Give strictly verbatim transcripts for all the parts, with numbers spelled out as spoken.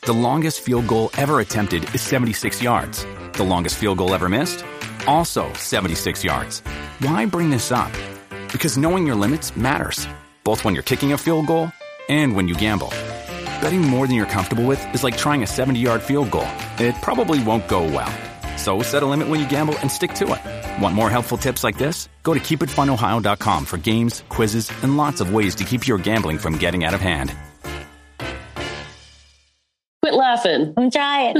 The longest field goal ever attempted is seventy-six yards. The longest field goal ever missed? Also seventy-six yards. Why bring this up? Because knowing your limits matters, both when you're kicking a field goal and when you gamble. Betting more than you're comfortable with is like trying a seventy-yard field goal. It probably won't go well. So set a limit when you gamble and stick to it. Want more helpful tips like this? Go to keep it fun ohio dot com for games, quizzes, and lots of ways to keep your gambling from getting out of hand. Quit laughing. I'm trying.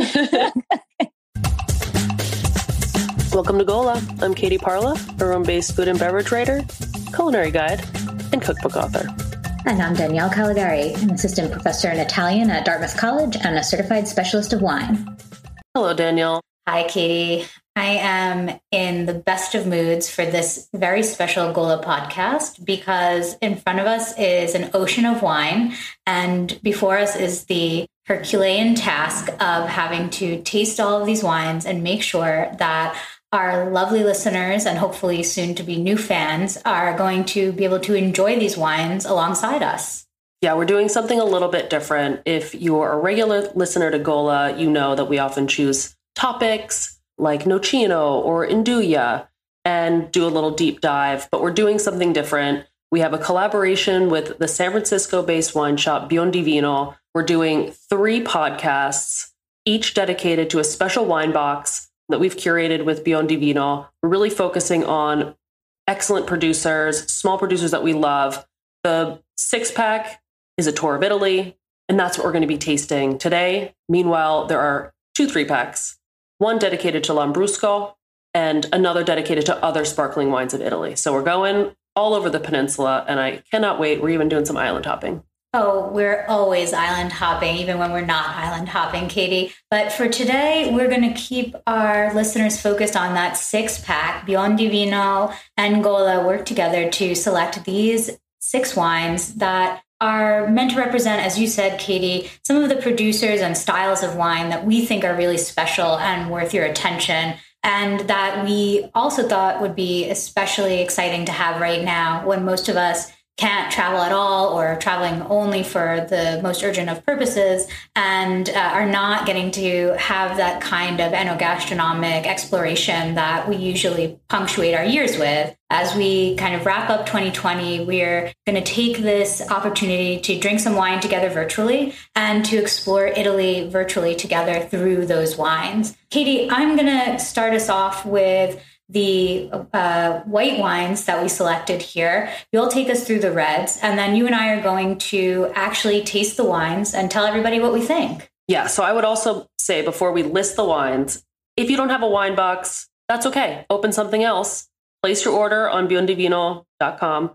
Welcome to Gola. I'm Katie Parla, a Rome-based food and beverage writer, culinary guide, and cookbook author. And I'm Danielle Caligari, an assistant professor in Italian at Dartmouth College and a certified specialist of wine. Hello, Danielle. Hi, Katie. I am in the best of moods for this very special Gola podcast because in front of us is an ocean of wine, and before us is the Herculean task of having to taste all of these wines and make sure that our lovely listeners and hopefully soon to be new fans are going to be able to enjoy these wines alongside us. Yeah, we're doing something a little bit different. If you're a regular listener to Gola, you know that we often choose topics like Nocino or Induja and do a little deep dive, but we're doing something different. We have a collaboration with the San Francisco-based wine shop Biondivino. We're doing three podcasts, each dedicated to a special wine box that we've curated with Biondivino. We're really focusing on excellent producers, small producers that we love. The six pack is a tour of Italy, and that's what we're going to be tasting today. Meanwhile, there are two three packs, one dedicated to Lambrusco and another dedicated to other sparkling wines of Italy. So we're going all over the peninsula, and I cannot wait. We're even doing some island hopping. Oh, we're always island hopping, even when we're not island hopping, Katie. But for today, we're going to keep our listeners focused on that six pack. Biondivino and Gola work together to select these six wines that are meant to represent, as you said, Katie, some of the producers and styles of wine that we think are really special and worth your attention, and that we also thought would be especially exciting to have right now when most of us can't travel at all or traveling only for the most urgent of purposes and uh, are not getting to have that kind of enogastronomic exploration that we usually punctuate our years with. As we kind of wrap up twenty twenty, we're going to take this opportunity to drink some wine together virtually and to explore Italy virtually together through those wines. Katie, I'm going to start us off with the uh, white wines that we selected here. You'll take us through the reds, and then you and I are going to actually taste the wines and tell everybody what we think. Yeah, so I would also say before we list the wines, if you don't have a wine box, that's okay. Open something else. Place your order on biondivino dot com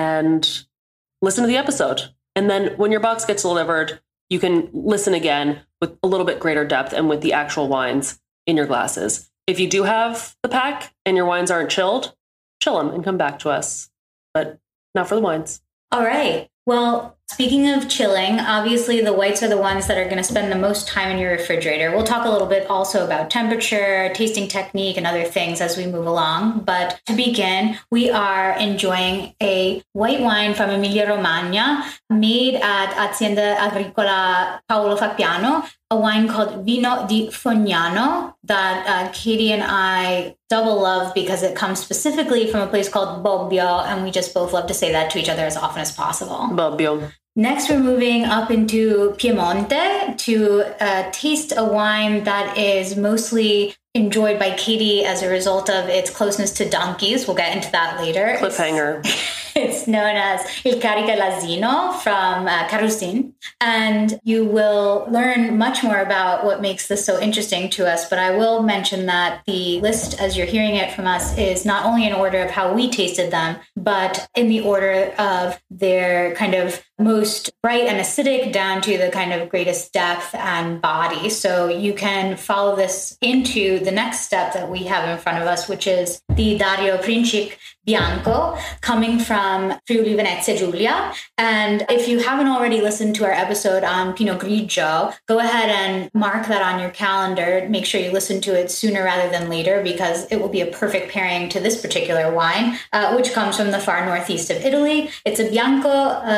and listen to the episode. And then when your box gets delivered, you can listen again with a little bit greater depth and with the actual wines in your glasses. If you do have the pack and your wines aren't chilled, chill them and come back to us. But not for the wines. All right. Well, speaking of chilling, obviously the whites are the ones that are going to spend the most time in your refrigerator. We'll talk a little bit also about temperature, tasting technique, and other things as we move along. But to begin, we are enjoying a white wine from Emilia-Romagna made at Azienda Agricola Paolo Fappiano, a wine called Vino di Fognano that uh, Katie and I double love because it comes specifically from a place called Bobbio, and we just both love to say that to each other as often as possible. Bobbio. Next, we're moving up into Piemonte to uh, taste a wine that is mostly enjoyed by Katie as a result of its closeness to donkeys. We'll get into that later. Cliffhanger. It's, it's known as Il Carica L'Asino from uh, Carusin. And you will learn much more about what makes this so interesting to us. But I will mention that the list, as you're hearing it from us, is not only in order of how we tasted them, but in the order of their kind of most bright and acidic down to the kind of greatest depth and body. So you can follow this into the next step that we have in front of us, which is the Dario Princip Bianco coming from Friuli Venezia Giulia. And if you haven't already listened to our episode on Pinot Grigio, go ahead and mark that on your calendar. Make sure you listen to it sooner rather than later, because it will be a perfect pairing to this particular wine, uh, which comes from the far northeast of Italy. It's a Bianco, uh, a white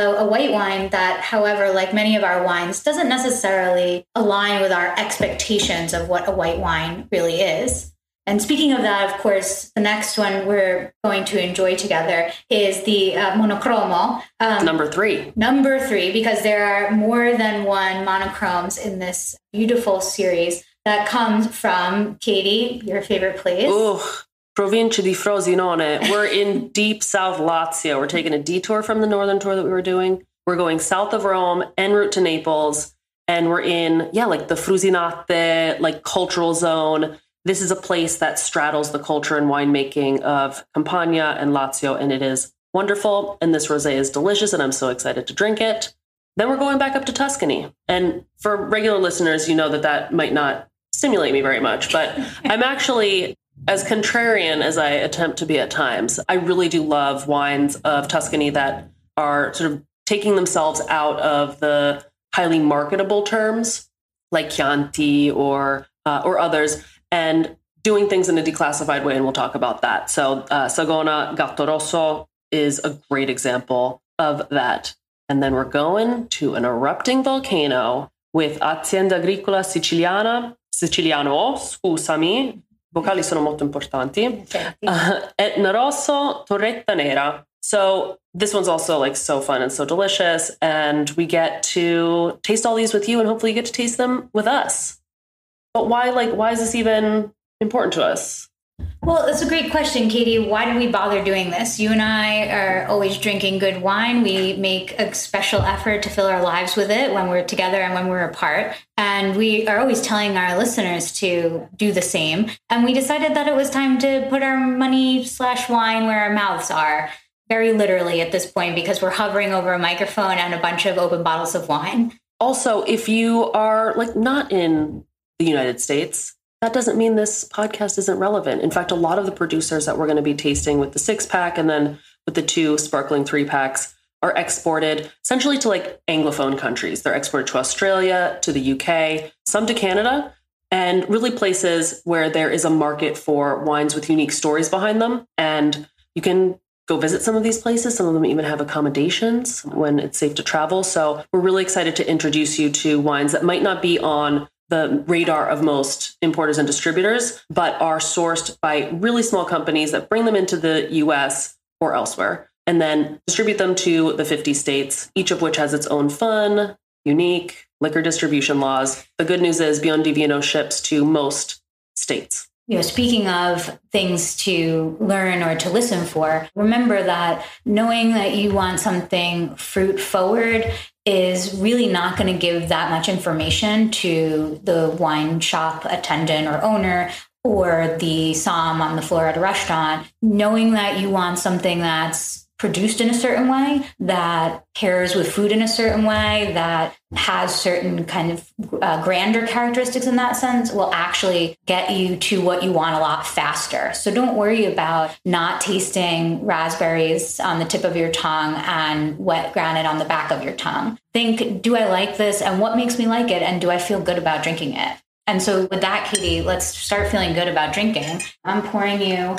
white wine that, however, like many of our wines, doesn't necessarily align with our expectations of what a white wine really is. And speaking of that, of course, the next one we're going to enjoy together is the uh, Monocromo. Um, number three. Number three, because there are more than one monochromes in this beautiful series that comes from, Katie, your favorite place. Ooh, Provincia di Frosinone. We're in deep South Lazio. We're taking a detour from the northern tour that we were doing. We're going south of Rome, en route to Naples. And we're in, yeah, like the Frusinate, like cultural zone. This is a place that straddles the culture and winemaking of Campania and Lazio, and it is wonderful. And this rosé is delicious, and I'm so excited to drink it. Then we're going back up to Tuscany. And for regular listeners, you know that that might not stimulate me very much, but I'm actually, as contrarian as I attempt to be at times, I really do love wines of Tuscany that are sort of taking themselves out of the highly marketable terms, like Chianti or uh, or others, and doing things in a declassified way, and we'll talk about that. So uh, Sagona Gatto Rosso is a great example of that. And then we're going to an erupting volcano with Azienda Agricola Siciliana, Siciliano, scusami, vocali sono molto importanti, uh, Etna Rosso, Torretta Nera. So this one's also like so fun and so delicious, and we get to taste all these with you, and hopefully you get to taste them with us. But why, like, why is this even important to us? Well, that's a great question, Katie. Why did we bother doing this? You and I are always drinking good wine. We make a special effort to fill our lives with it when we're together and when we're apart. And we are always telling our listeners to do the same. And we decided that it was time to put our money slash wine where our mouths are, very literally at this point, because we're hovering over a microphone and a bunch of open bottles of wine. Also, if you are like not in the United States, that doesn't mean this podcast isn't relevant. In fact, a lot of the producers that we're going to be tasting with the six pack and then with the two sparkling three packs are exported essentially to like Anglophone countries. They're exported to Australia, to the U K, some to Canada, and really places where there is a market for wines with unique stories behind them. And you can go visit some of these places. Some of them even have accommodations when it's safe to travel. So we're really excited to introduce you to wines that might not be on the radar of most importers and distributors, but are sourced by really small companies that bring them into the U S or elsewhere, and then distribute them to the fifty states, each of which has its own fun, unique liquor distribution laws. The good news is Beyond Divino ships to most states. You know, speaking of things to learn or to listen for, remember that knowing that you want something fruit forward is really not going to give that much information to the wine shop attendant or owner or the som on the floor at a restaurant. Knowing that you want something that's produced in a certain way, that pairs with food in a certain way, that has certain kind of uh, grander characteristics in that sense, will actually get you to what you want a lot faster. So don't worry about not tasting raspberries on the tip of your tongue and wet granite on the back of your tongue. Think, do I like this, and what makes me like it, and do I feel good about drinking it? And so with that, Katie, let's start feeling good about drinking. I'm pouring you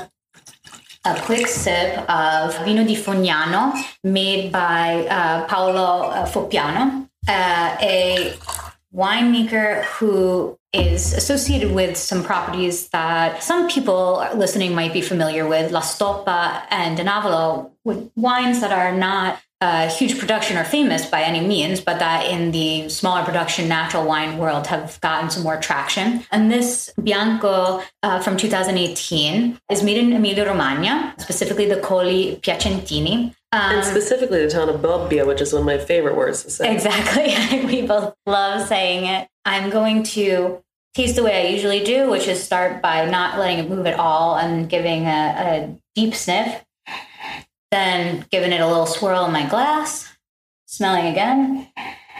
a quick sip of Vino di Fognano made by uh, Paolo uh, Foppiano, uh, a winemaker who is associated with some properties that some people listening might be familiar with, La Stoppa and Denavolo, with wines that are not a huge production or famous by any means, but that in the smaller production natural wine world have gotten some more traction. And this Bianco uh, from two thousand eighteen is made in Emilia-Romagna, specifically the Colli Piacentini. Um, and specifically the town of Bobbia, which is one of my favorite words to say. Exactly. We both love saying it. I'm going to taste the way I usually do, which is start by not letting it move at all and giving a, a deep sniff. Then giving it a little swirl in my glass, smelling again.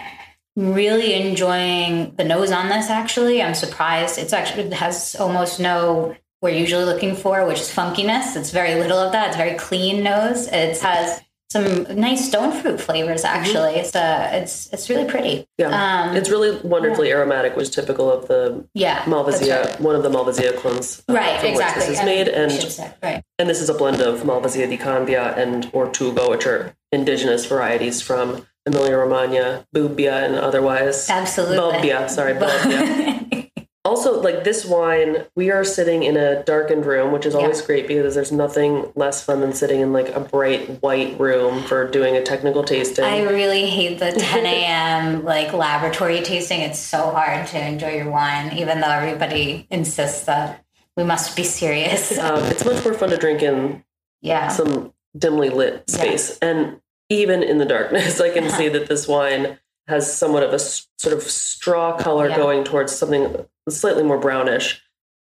Really enjoying the nose on this, actually. I'm surprised. It's actually, it has almost no, we're usually looking for, which is funkiness. It's very little of that. It's very clean nose. It has some nice stone fruit flavors, actually. Mm-hmm. It's uh, it's it's really pretty. Yeah, um, it's really wonderfully yeah. aromatic, which is typical of the yeah, Malvasia, right. one of the Malvasia clones. Uh, right, from exactly. Which this is made, and say, right. and this is a blend of Malvasia di Candia and Ortugo, which are indigenous varieties from Emilia-Romagna, Bubbia and otherwise. Absolutely. Bobbia, sorry, Bobbia. Also, like this wine, we are sitting in a darkened room, which is always yeah. great because there's nothing less fun than sitting in like a bright white room for doing a technical tasting. I really hate the ten a.m. like laboratory tasting. It's so hard to enjoy your wine, even though everybody insists that we must be serious. Um, it's much more fun to drink in yeah. some dimly lit space. Yeah. And even in the darkness, I can uh-huh. see that this wine has somewhat of a sort of straw color yeah. going towards something slightly more brownish.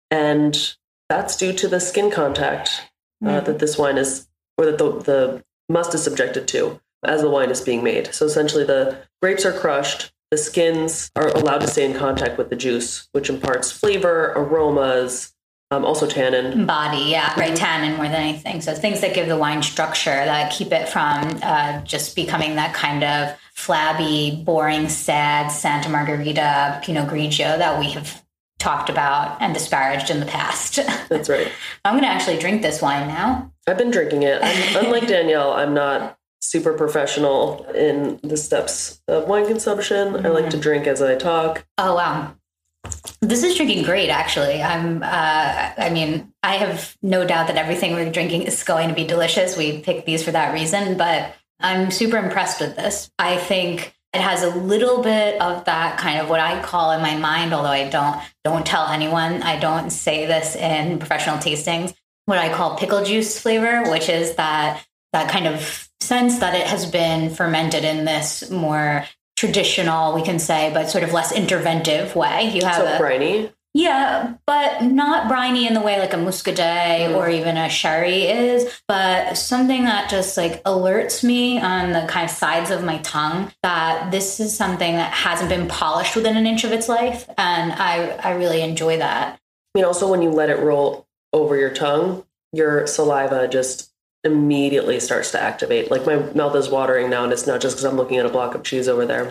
And that's due to the skin contact uh, mm-hmm. that this wine is, or that the, the must is subjected to as the wine is being made. So essentially the grapes are crushed, the skins are allowed to stay in contact with the juice, which imparts flavor, aromas, um, also tannin. Body, yeah, right, tannin more than anything. So things that give the wine structure, that keep it from uh, just becoming that kind of flabby, boring, sad Santa Margherita Pinot Grigio that we have talked about and disparaged in the past. That's right. I'm going to actually drink this wine now. I've been drinking it. I'm, unlike Danielle, I'm not super professional in the steps of wine consumption. Mm-hmm. I like to drink as I talk. Oh, wow. This is drinking great, actually. I'm, uh, I mean, I have no doubt that everything we're drinking is going to be delicious. We picked these for that reason, but I'm super impressed with this. I think it has a little bit of that kind of what I call in my mind, although I don't don't tell anyone. I don't say this in professional tastings, what I call pickle juice flavor, which is that that kind of sense that it has been fermented in this more traditional, we can say, but sort of less interventive way. You have so a, briny. Yeah, but not briny in the way like a muscadet mm. or even a sherry is, but something that just like alerts me on the kind of sides of my tongue that this is something that hasn't been polished within an inch of its life. And I, I really enjoy that. I mean, also when you let it roll over your tongue, your saliva just immediately starts to activate. Like my mouth is watering now, and it's not just because I'm looking at a block of cheese over there.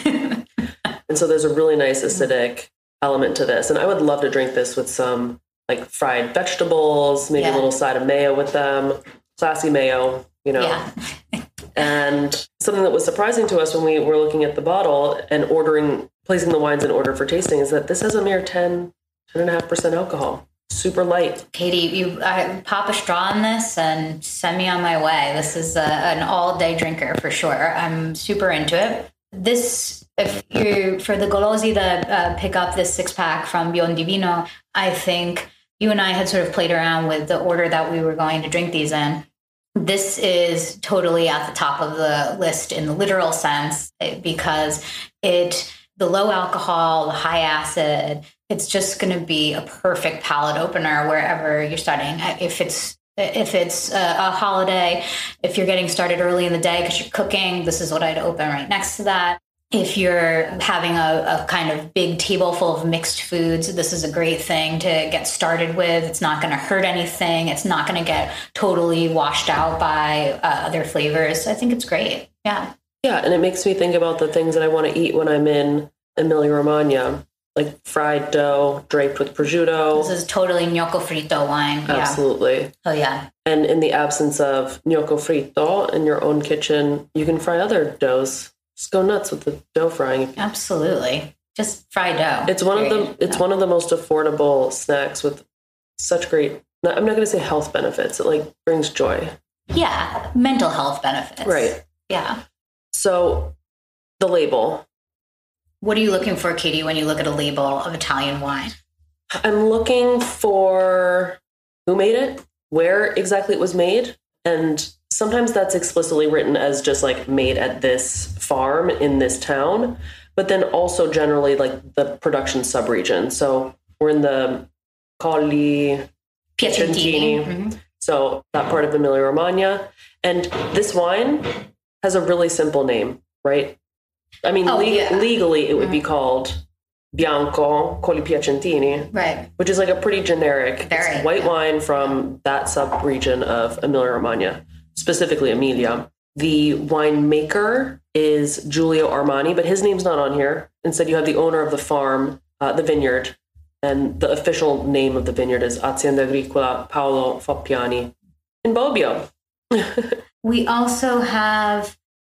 And so there's a really nice acidic element to this. And I would love to drink this with some like fried vegetables, maybe yeah. a little side of mayo with them, classy mayo, you know. Yeah. And something that was surprising to us when we were looking at the bottle and ordering, placing the wines in order for tasting is that this has a mere ten, ten and a half percent alcohol. Super light. Katie, you uh, pop a straw on this and send me on my way. This is a, an all day drinker for sure. I'm super into it. This, if you for the Golosi that uh, pick up this six pack from Buondivino, I think you and I had sort of played around with the order that we were going to drink these in. This is totally at the top of the list in the literal sense because it, the low alcohol, the high acid, it's just going to be a perfect palate opener wherever you're starting. If it's If it's a, a holiday, if you're getting started early in the day because you're cooking, this is what I'd open right next to that. If you're having a, a kind of big table full of mixed foods, this is a great thing to get started with. It's not going to hurt anything. It's not going to get totally washed out by uh, other flavors. I think it's great. Yeah. Yeah. And it makes me think about the things that I want to eat when I'm in Emilia-Romagna. Like fried dough draped with prosciutto. This is totally gnocco fritto wine. Absolutely. Yeah. Oh, yeah. And in the absence of gnocco fritto in your own kitchen, you can fry other doughs. Just go nuts with the dough frying. Absolutely. Just fried dough. It's one Period. of the it's no. one of the most affordable snacks with such great, I'm not going to say health benefits. It like brings joy. Yeah. Mental health benefits. Right. Yeah. So the label. What are you looking for, Katie, when you look at a label of Italian wine? I'm looking for who made it, where exactly it was made. And sometimes that's explicitly written as just like made at this farm in this town, but then also generally like the production subregion. So we're in the Colli Piacentini. Mm-hmm. So that part of Emilia-Romagna. And this wine has a really simple name, right? I mean, oh, le- yeah. legally, it would mm-hmm. be called Bianco Colli Piacentini, right? Which is like a pretty generic Very, white yeah. wine from that sub-region of Emilia-Romagna, specifically Emilia. The winemaker is Giulio Armani, but his name's not on here. Instead, you have the owner of the farm, uh, the vineyard, and the official name of the vineyard is Azienda Agricola Paolo Foppiani in Bobbio. We also have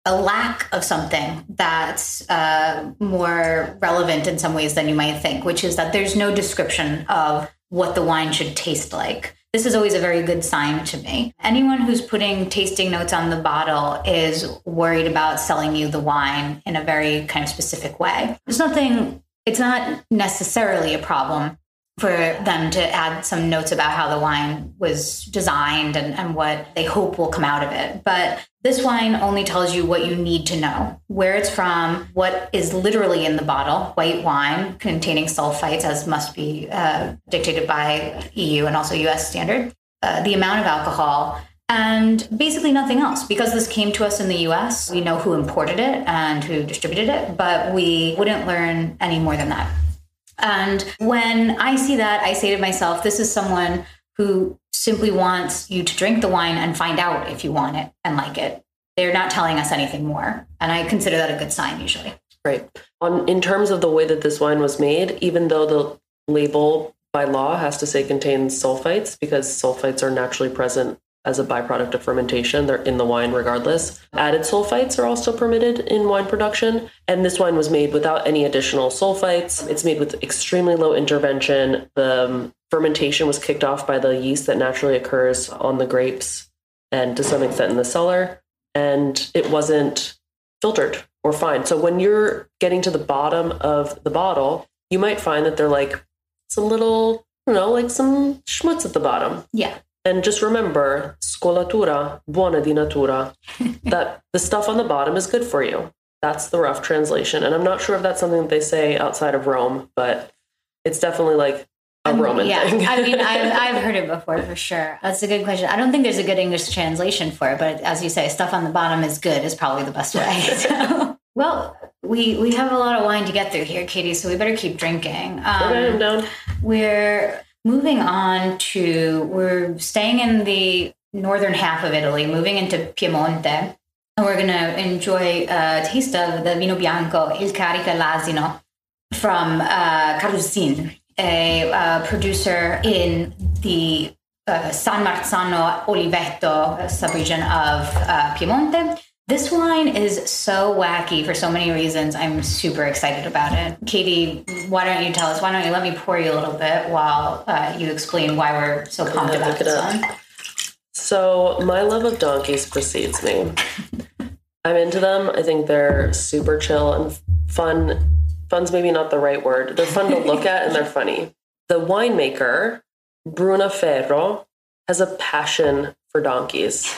a lack of something that's uh, more relevant in some ways than you might think, which is that there's no description of what the wine should taste like. This is always a very good sign to me. Anyone who's putting tasting notes on the bottle is worried about selling you the wine in a very kind of specific way. There's nothing, it's not necessarily a problem for them to add some notes about how the wine was designed and, and what they hope will come out of it. But this wine only tells you what you need to know, where it's from, what is literally in the bottle, white wine containing sulfites, as must be uh, dictated by E U and also U S standard, uh, the amount of alcohol, and basically nothing else. Because this came to us in the U S, we know who imported it and who distributed it, but we wouldn't learn any more than that. And when I see that, I say to myself, this is someone who simply wants you to drink the wine and find out if you want it and like it. They're not telling us anything more. And I consider that a good sign usually. Right. On in terms of the way that this wine was made, even though the label by law has to say contains sulfites, because sulfites are naturally present as a byproduct of fermentation, they're in the wine regardless. Added sulfites are also permitted in wine production. And this wine was made without any additional sulfites. It's made with extremely low intervention. The um, fermentation was kicked off by the yeast that naturally occurs on the grapes and to some extent in the cellar. And it wasn't filtered or fined. So when you're getting to the bottom of the bottle, you might find that they're like some little, I don't know, like some schmutz at the bottom. Yeah. And just remember, scolatura, buona di natura, that the stuff on the bottom is good for you. That's the rough translation. And I'm not sure if that's something that they say outside of Rome, but it's definitely like a um, Roman yeah. thing. I mean, I've, I've heard it before for sure. That's a good question. I don't think there's a good English translation for it, but as you say, stuff on the bottom is good is probably the best way. So, well, we we have a lot of wine to get through here, Katie, so we better keep drinking. Um, okay, I'm down. We're moving on to, we're staying in the northern half of Italy, moving into Piemonte, and we're going to enjoy a taste of the Vino Bianco Il Carico L'Asino from uh, Carusin, a uh, producer in the uh, San Marzano Oliveto subregion of uh, Piemonte. This wine is so wacky for so many reasons. I'm super excited about it. Katie, why don't you tell us? Why don't you let me pour you a little bit while uh, you explain why we're so pumped about this one? So my love of donkeys precedes me. I'm into them. I think they're super chill and fun. Fun's maybe not the right word. They're fun to look at and they're funny. The winemaker, Bruna Ferro, has a passion for donkeys.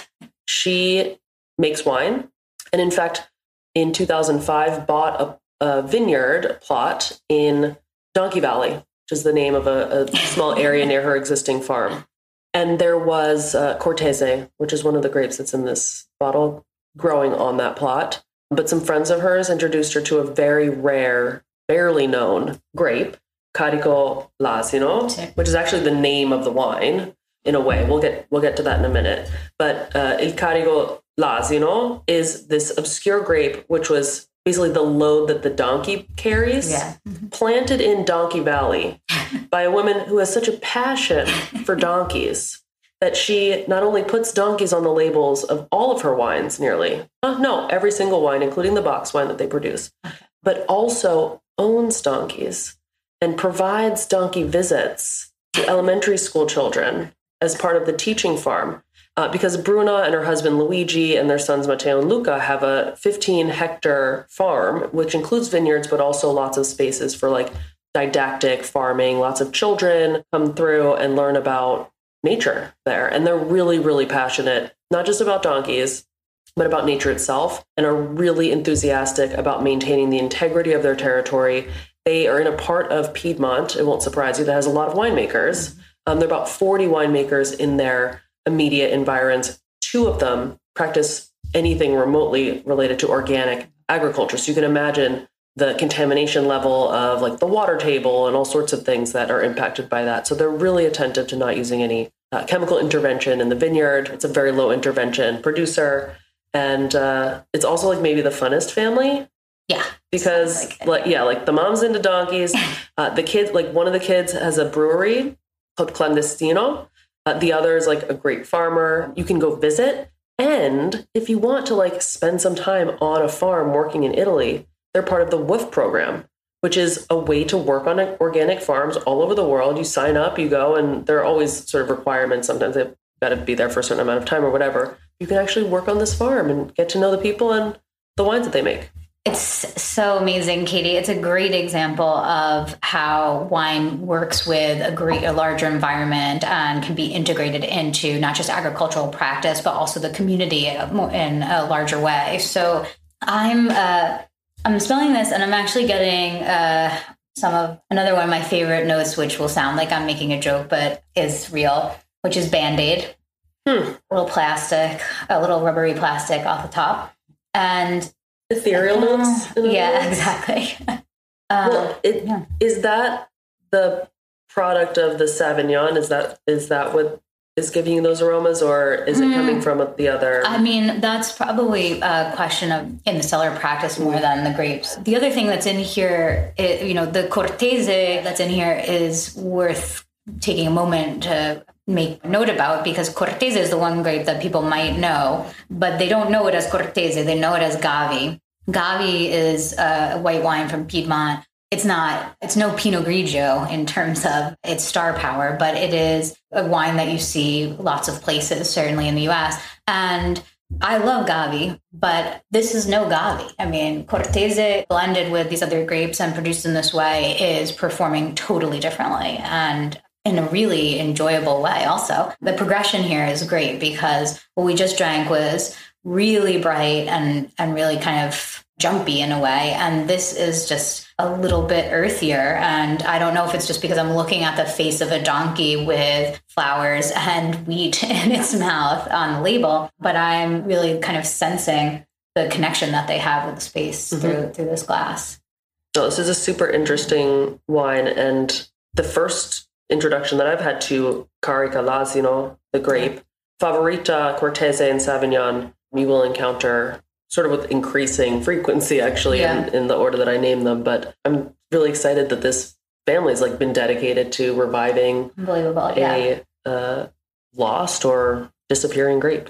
She makes wine. And in fact, in two thousand five, bought a, a vineyard plot in Donkey Valley, which is the name of a, a small area near her existing farm. And there was uh, Cortese, which is one of the grapes that's in this bottle, growing on that plot. But some friends of hers introduced her to a very rare, barely known grape, Carico L'Asino, which is actually the name of the wine in a way. We'll get we'll get to that in a minute. But uh, Il Carico L'Asino is this obscure grape, which was basically the load that the donkey carries, yeah. planted in Donkey Valley by a woman who has such a passion for donkeys that she not only puts donkeys on the labels of all of her wines nearly, uh, no, every single wine, including the box wine that they produce, but also owns donkeys and provides donkey visits to elementary school children as part of the teaching farm. Uh, because Bruna and her husband Luigi and their sons Matteo and Luca have a fifteen hectare farm, which includes vineyards, but also lots of spaces for like didactic farming. Lots of children come through and learn about nature there. And they're really, really passionate, not just about donkeys, but about nature itself, and are really enthusiastic about maintaining the integrity of their territory. They are in a part of Piedmont, it won't surprise you, that has a lot of winemakers. Um, there are about forty winemakers in their immediate environs. Two of them practice anything remotely related to organic agriculture. So you can imagine the contamination level of like the water table and all sorts of things that are impacted by that. So they're really attentive to not using any uh, chemical intervention in the vineyard. It's a very low intervention producer. And uh, it's also like maybe the funnest family. Yeah. Because like, like, yeah, like the mom's into donkeys. Uh, the kids, like one of the kids has a brewery called Clandestino. Uh, the other is like a great farmer. You can go visit And if you want to like spend some time on a farm working in Italy, they're part of the W O F program, which is a way to work on organic farms all over the world. You sign up, you go, and there are always sort of requirements. Sometimes they've got to be there for a certain amount of time or whatever. You can actually work on this farm and get to know the people and the wines that they make. It's so amazing, Katie. It's a great example of how wine works with a great, a larger environment and can be integrated into not just agricultural practice, but also the community in a larger way. So I'm, uh, I'm spelling this and I'm actually getting uh, some of another one of my favorite notes, which will sound like I'm making a joke, but is real, which is Band-Aid. Hmm. A little plastic, a little rubbery plastic off the top. And ethereal uh, notes? Yeah, words? Exactly. um, well, it, yeah. Is that the product of the Sauvignon? Is that is that what is giving you those aromas, or is it mm. coming from the other? I mean, that's probably a question of in the cellar practice more than the grapes. The other thing that's in here, it, you know, the Cortese that's in here is worth taking a moment to make note about, because Cortese is the one grape that people might know, but they don't know it as Cortese. They know it as Gavi. Gavi is a white wine from Piedmont. It's not, it's no Pinot Grigio in terms of its star power, but it is a wine that you see lots of places, certainly in the U S. And I love Gavi, but this is no Gavi. I mean, Cortese blended with these other grapes and produced in this way is performing totally differently. And in a really enjoyable way also. The progression here is great because what we just drank was really bright and, and really kind of jumpy in a way. And this is just a little bit earthier. And I don't know if it's just because I'm looking at the face of a donkey with flowers and wheat in its mouth on the label, but I'm really kind of sensing the connection that they have with the space mm-hmm. through, through this glass. So this is a super interesting wine. And the first introduction that I've had to Carica L'Asino, the grape, Favorita, Cortese, and Sauvignon, you will encounter sort of with increasing frequency, actually, yeah. in, in the order that I name them. But I'm really excited that this family's like been dedicated to reviving Unbelievable, a yeah. uh, lost or disappearing grape.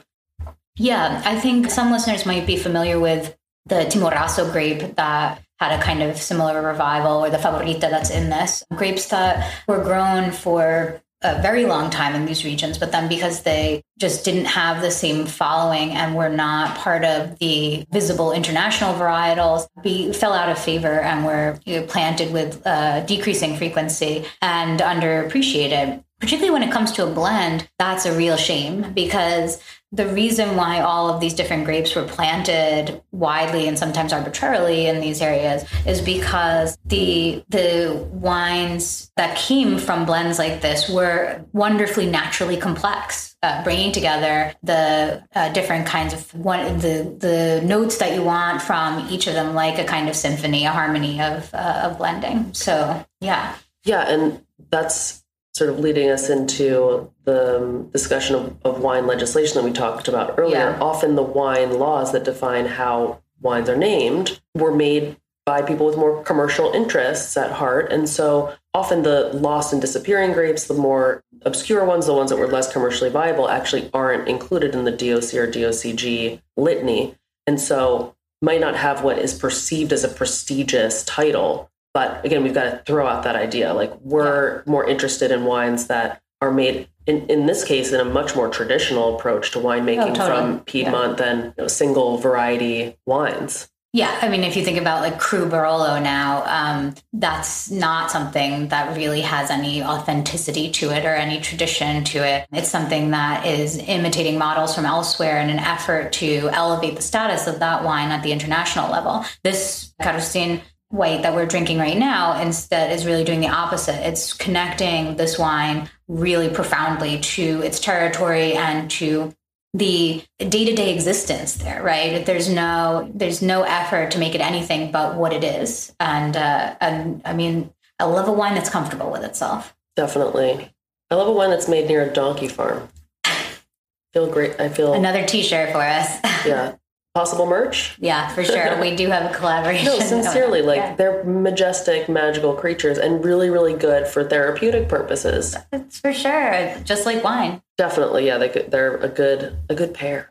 Yeah, I think some listeners might be familiar with the Timorasso grape that had a kind of similar revival, or the Favorita that's in this. Grapes that were grown for a very long time in these regions, but then because they just didn't have the same following and were not part of the visible international varietals, be, fell out of favor and were you know, planted with uh, decreasing frequency and underappreciated. Particularly when it comes to a blend, that's a real shame, because the reason why all of these different grapes were planted widely and sometimes arbitrarily in these areas is because the the wines that came from blends like this were wonderfully naturally complex, uh, bringing together the uh, different kinds of one the the notes that you want from each of them, like a kind of symphony, a harmony of uh, of blending. So yeah, yeah, and that's sort of leading us into the discussion of, of wine legislation that we talked about earlier. Yeah. Often the wine laws that define how wines are named were made by people with more commercial interests at heart. And so often the lost and disappearing grapes, the more obscure ones, the ones that were less commercially viable, actually aren't included in the D O C or D O C G litany. And so might not have what is perceived as a prestigious title. But again, we've got to throw out that idea. Like we're yeah. more interested in wines that are made, in, in this case, in a much more traditional approach to winemaking oh, totally. from Piedmont yeah. than you know, single variety wines. Yeah, I mean, if you think about like Cru Barolo now, um, that's not something that really has any authenticity to it or any tradition to it. It's something that is imitating models from elsewhere in an effort to elevate the status of that wine at the international level. This Carustin white that we're drinking right now instead is really doing the opposite. It's connecting this wine really profoundly to its territory and to the day-to-day existence there, right? There's no there's no effort to make it anything but what it is. And uh, and I mean, I love a wine that's comfortable with itself. Definitely. I love a wine that's made near a donkey farm. I feel great. I feel another t-shirt for us. Yeah. Possible merch? Yeah, for sure. We do have a collaboration. No, sincerely, like yeah. they're majestic, magical creatures and really, really good for therapeutic purposes. It's for sure. Just like wine. Definitely. Yeah, they could, they're a good, a good pair.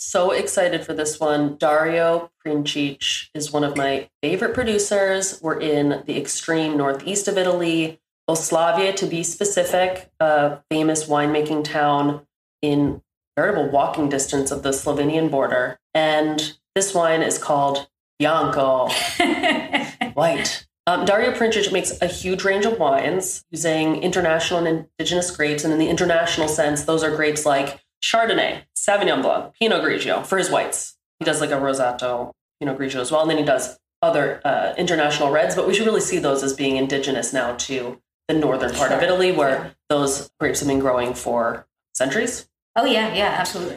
So excited for this one. Dario Princic is one of my favorite producers. We're in the extreme northeast of Italy, Oslavia to be specific, a famous winemaking town in veritable walking distance of the Slovenian border. And this wine is called Bianco, white. Um, Dario Princic makes a huge range of wines using international and indigenous grapes. And in the international sense, those are grapes like Chardonnay, Sauvignon Blanc, Pinot Grigio for his whites. He does like a Rosato Pinot Grigio as well. And then he does other uh, international reds, but we should really see those as being indigenous now to the northern part sure. of Italy, where yeah. those grapes have been growing for centuries. Oh, yeah, yeah, absolutely.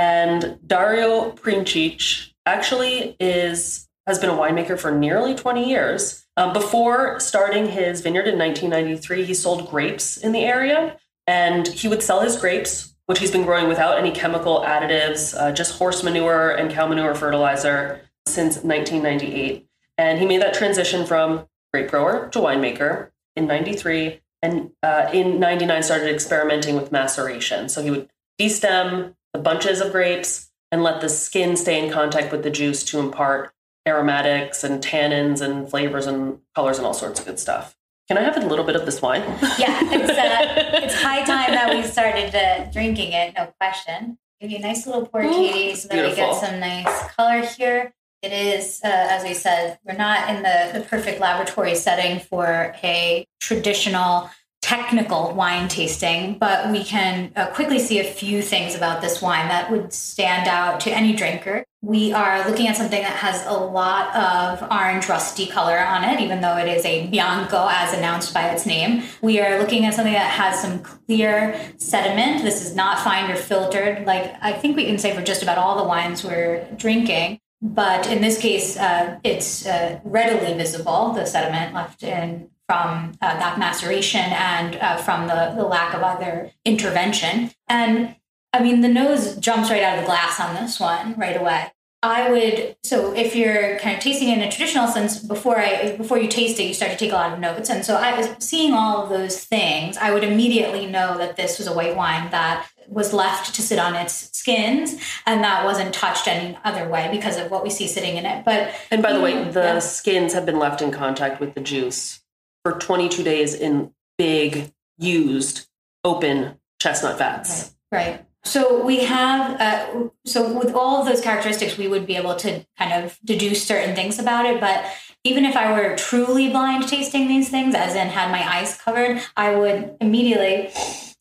And Dario Princic actually is has been a winemaker for nearly twenty years. Um, before starting his vineyard in nineteen ninety-three, he sold grapes in the area, and he would sell his grapes, which he's been growing without any chemical additives, uh, just horse manure and cow manure fertilizer since nineteen ninety-eight. And he made that transition from grape grower to winemaker in ninety-three, and uh, in ninety-nine started experimenting with maceration. So he would destem the bunches of grapes and let the skin stay in contact with the juice to impart aromatics and tannins and flavors and colors and all sorts of good stuff. Can I have a little bit of this wine? Yeah, it's uh, it's high time that we started uh, drinking it, no question. Give you a nice little pour, Katie, so that beautiful. We get some nice color here. It is, uh, as we said, we're not in the, the perfect laboratory setting for a traditional technical wine tasting, but we can uh, quickly see a few things about this wine that would stand out to any drinker. We are looking at something that has a lot of orange rusty color on it, even though it is a Bianco as announced by its name. We are looking at something that has some clear sediment. This is not fined or filtered, like I think we can say for just about all the wines we're drinking. But in this case, uh, it's uh, readily visible, the sediment left in from uh, that maceration and uh, from the, the lack of other intervention. And I mean, the nose jumps right out of the glass on this one right away. I would, so if you're kind of tasting it in a traditional sense, before I before you taste it, you start to take a lot of notes. And so I was seeing all of those things. I would immediately know that this was a white wine that was left to sit on its skins and that wasn't touched any other way because of what we see sitting in it. But and by the way, the yeah. skins have been left in contact with the juice for twenty-two days in big, used, open chestnut vats. Right. right. So we have, uh, so with all of those characteristics, we would be able to kind of deduce certain things about it. But even if I were truly blind tasting these things, as in had my eyes covered, I would immediately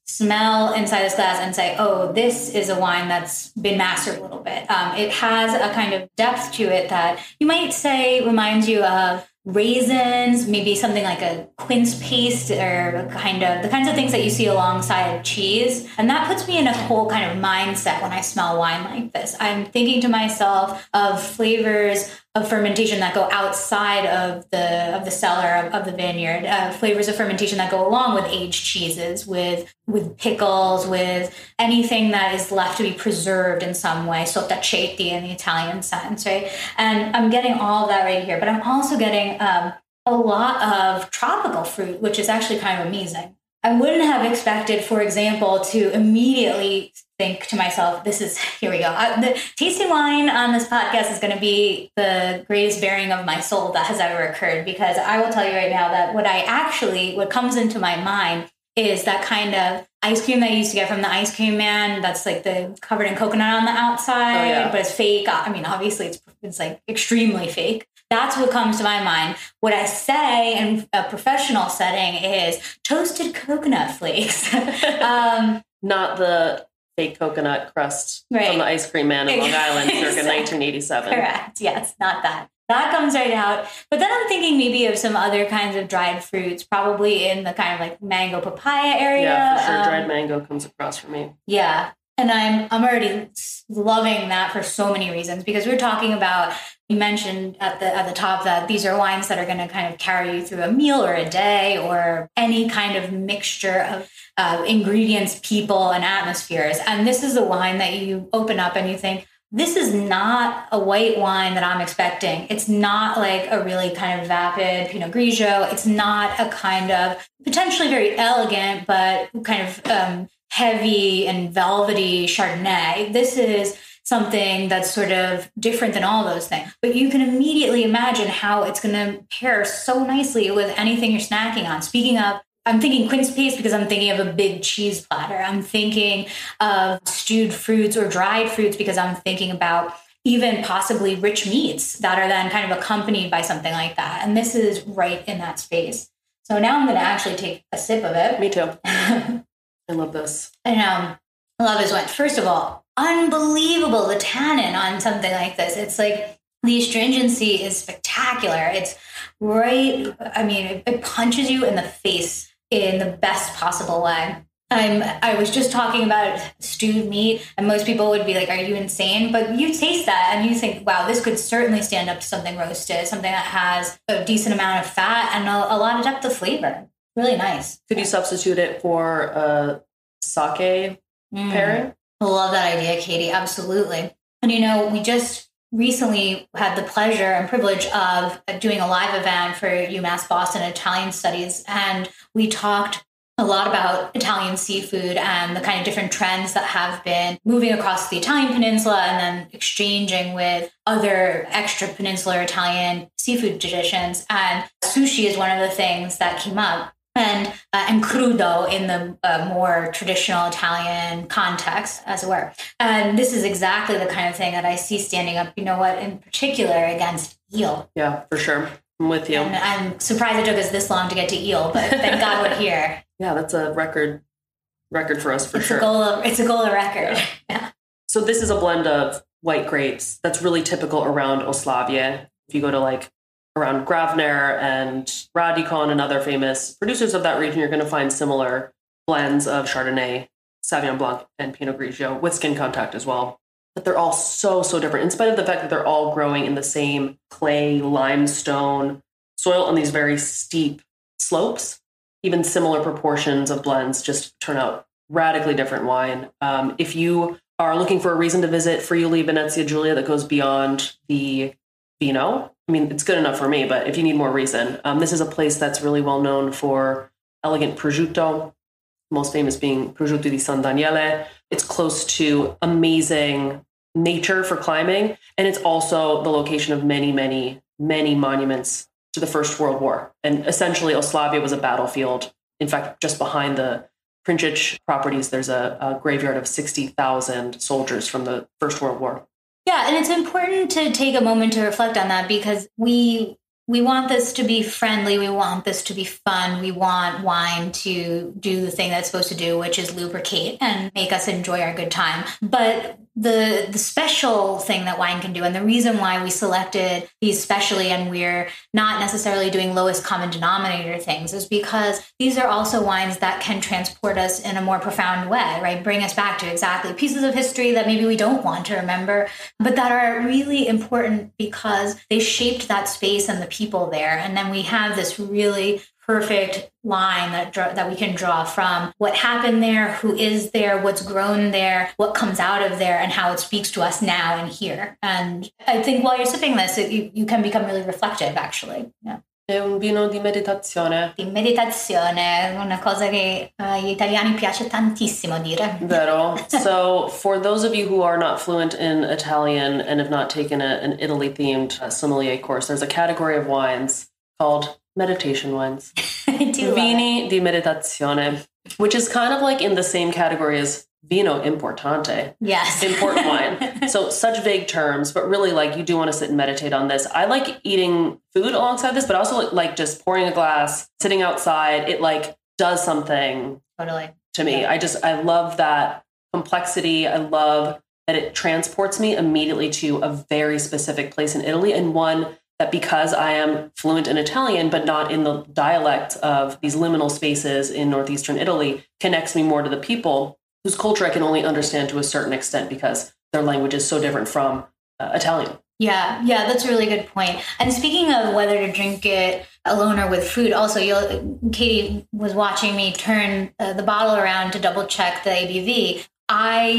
smell inside this glass and say, oh, this is a wine that's been mastered a little bit. Um, it has a kind of depth to it that you might say reminds you of raisins, maybe something like a quince paste or kind of the kinds of things that you see alongside cheese. And that puts me in a whole kind of mindset when I smell wine like this. I'm thinking to myself of flavors of fermentation that go outside of the of the cellar of, of the vineyard, uh, flavors of fermentation that go along with aged cheeses, with with pickles, with anything that is left to be preserved in some way, sottaceti in the Italian sense, right? And I'm getting all of that right here, but I'm also getting um, a lot of tropical fruit, which is actually kind of amazing. I wouldn't have expected, for example, to immediately think to myself, this is, here we go. I, the tasting wine on this podcast is going to be the greatest bearing of my soul that has ever occurred, because I will tell you right now that what I actually, what comes into my mind is that kind of ice cream that you used to get from the ice cream man. That's like the covered in coconut on the outside, oh, yeah. but it's fake. I mean, obviously it's, it's like extremely fake. That's what comes to my mind. What I say in a professional setting is toasted coconut flakes. um, Not the fake coconut crust right. from the ice cream man in Long Island circa exactly. nineteen eighty-seven. Correct. Yes, not that. That comes right out. But then I'm thinking maybe of some other kinds of dried fruits, probably in the kind of like mango papaya area. Yeah, for sure. Um, dried mango comes across for me. Yeah. And I'm I'm already loving that for so many reasons, because we're talking about, you mentioned at the at the top that these are wines that are going to kind of carry you through a meal or a day or any kind of mixture of uh, ingredients, people, and atmospheres. And this is a wine that you open up and you think, this is not a white wine that I'm expecting. It's not like a really kind of vapid Pinot Grigio. It's not a kind of potentially very elegant, but kind of um, heavy and velvety Chardonnay. This is something that's sort of different than all those things. But you can immediately imagine how it's going to pair so nicely with anything you're snacking on. Speaking of, I'm thinking quince paste because I'm thinking of a big cheese platter. I'm thinking of stewed fruits or dried fruits because I'm thinking about even possibly rich meats that are then kind of accompanied by something like that. And this is right in that space. So now I'm going to actually take a sip of it. Me too. I love this. And um, I love this one. First of all, unbelievable, the tannin on something like this. It's like the astringency is spectacular. It's right. I mean, it, it punches you in the face in the best possible way. I'm, I was just talking about stewed meat, and most people would be like, are you insane? But you taste that and you think, wow, this could certainly stand up to something roasted, something that has a decent amount of fat and a, a lot of depth of flavor. Really nice. Could you substitute it for a sake mm. pairing? I love that idea, Katie. Absolutely. And, you know, we just recently had the pleasure and privilege of doing a live event for UMass Boston Italian Studies. And we talked a lot about Italian seafood and the kind of different trends that have been moving across the Italian peninsula and then exchanging with other extra peninsular Italian seafood traditions. And sushi is one of the things that came up. And, uh, and crudo in the uh, more traditional Italian context, as it were. And this is exactly the kind of thing that I see standing up, you know what, in particular against eel. Yeah, for sure. I'm with you. And I'm surprised it took us this long to get to eel, but thank God we're here. Yeah, that's a record record for us, for it's sure. A goal of, it's a goal of record. Yeah. Yeah. So this is a blend of white grapes that's really typical around Oslavie. If you go to like around Gravner and Radikon and other famous producers of that region, you're going to find similar blends of Chardonnay, Sauvignon Blanc, and Pinot Grigio with skin contact as well. But they're all so, so different, in spite of the fact that they're all growing in the same clay, limestone soil on these very steep slopes. Even similar proportions of blends just turn out radically different wine. Um, if you are looking for a reason to visit Friuli, Venezia Giulia that goes beyond the Vino, I mean, it's good enough for me, but if you need more reason, um, this is a place that's really well known for elegant prosciutto, most famous being Prosciutto di San Daniele. It's close to amazing nature for climbing, and it's also the location of many, many, many monuments to the First World War. And essentially, Oslavia was a battlefield. In fact, just behind the Princic properties, there's a, a graveyard of sixty thousand soldiers from the First World War. Yeah, and it's important to take a moment to reflect on that because we we want this to be friendly. We want this to be fun. We want wine to do the thing that it's supposed to do, which is lubricate and make us enjoy our good time. But the the special thing that wine can do, and the reason why we selected these specially and we're not necessarily doing lowest common denominator things, is because these are also wines that can transport us in a more profound way, right? Bring us back to exactly pieces of history that maybe we don't want to remember, but that are really important because they shaped that space and the people there. And then we have this really perfect line that draw, that we can draw from what happened there, who is there, what's grown there, what comes out of there, and how it speaks to us now and here. And I think while you're sipping this, it, you, you can become really reflective, actually. Yeah. È un vino di meditazione. Di meditazione, una cosa che agli italiani piace tantissimo dire. Vero. So for those of you who are not fluent in Italian and have not taken a, an Italy-themed uh, sommelier course, there's a category of wines called meditation wines. I do Vini di meditazione, which is kind of like in the same category as vino importante. Yes. Important wine. So such vague terms, but really like you do want to sit and meditate on this. I like eating food alongside this, but also like just pouring a glass, sitting outside. It like does something totally to me. Yeah. I just, I love that complexity. I love that it transports me immediately to a very specific place in Italy, and one that because I am fluent in Italian, but not in the dialect of these liminal spaces in northeastern Italy, connects me more to the people whose culture I can only understand to a certain extent because their language is so different from uh, Italian. Yeah, yeah, that's a really good point. And speaking of whether to drink it alone or with food, also, you'll, Katie was watching me turn uh, the bottle around to double check the A B V. I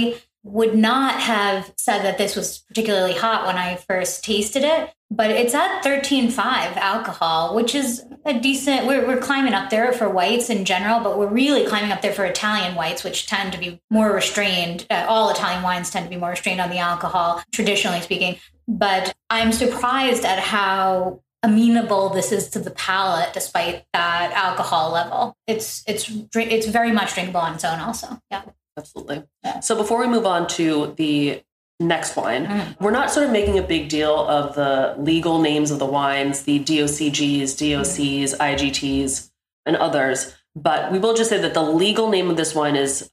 would not have said that this was particularly hot when I first tasted it, but it's at thirteen point five alcohol, which is a decent, we're, we're climbing up there for whites in general, but we're really climbing up there for Italian whites, which tend to be more restrained. Uh, all Italian wines tend to be more restrained on the alcohol, traditionally speaking. But I'm surprised at how amenable this is to the palate, despite that alcohol level. It's it's it's very much drinkable on its own also. Yeah. Absolutely. Yeah. So before we move on to the next wine, mm. we're not sort of making a big deal of the legal names of the wines, the D O C Gs, D O Cs, mm. I G Ts, and others. But we will just say that the legal name of this wine is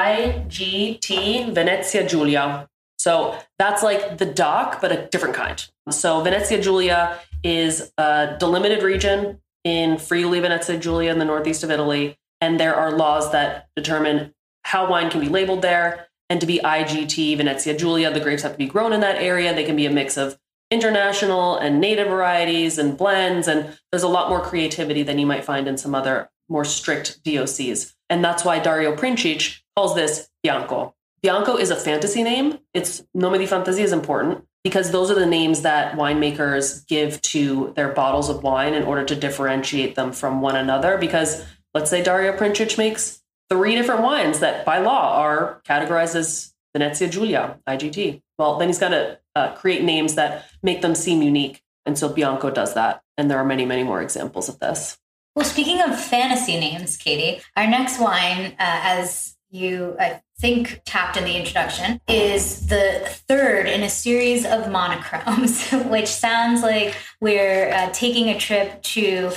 I G T Venezia Giulia. So that's like the D O C, but a different kind. So Venezia Giulia is a delimited region in Friuli Venezia Giulia in the northeast of Italy. And there are laws that determine how wine can be labeled there. And to be I G T Venezia Giulia, the grapes have to be grown in that area. They can be a mix of international and native varieties and blends. And there's a lot more creativity than you might find in some other more strict D O Cs. And that's why Dario Princic calls this Bianco. Bianco is a fantasy name. Its nome di fantasia is important because those are the names that winemakers give to their bottles of wine in order to differentiate them from one another. Because let's say Dario Princic makes three different wines that by law are categorized as Venezia Giulia, I G T. Well, then he's got to uh, create names that make them seem unique. And so Bianco does that. And there are many, many more examples of this. Well, speaking of fantasy names, Katie, our next wine, uh, as you, I think, tapped in the introduction, is the third in a series of monochromes, which sounds like we're uh, taking a trip to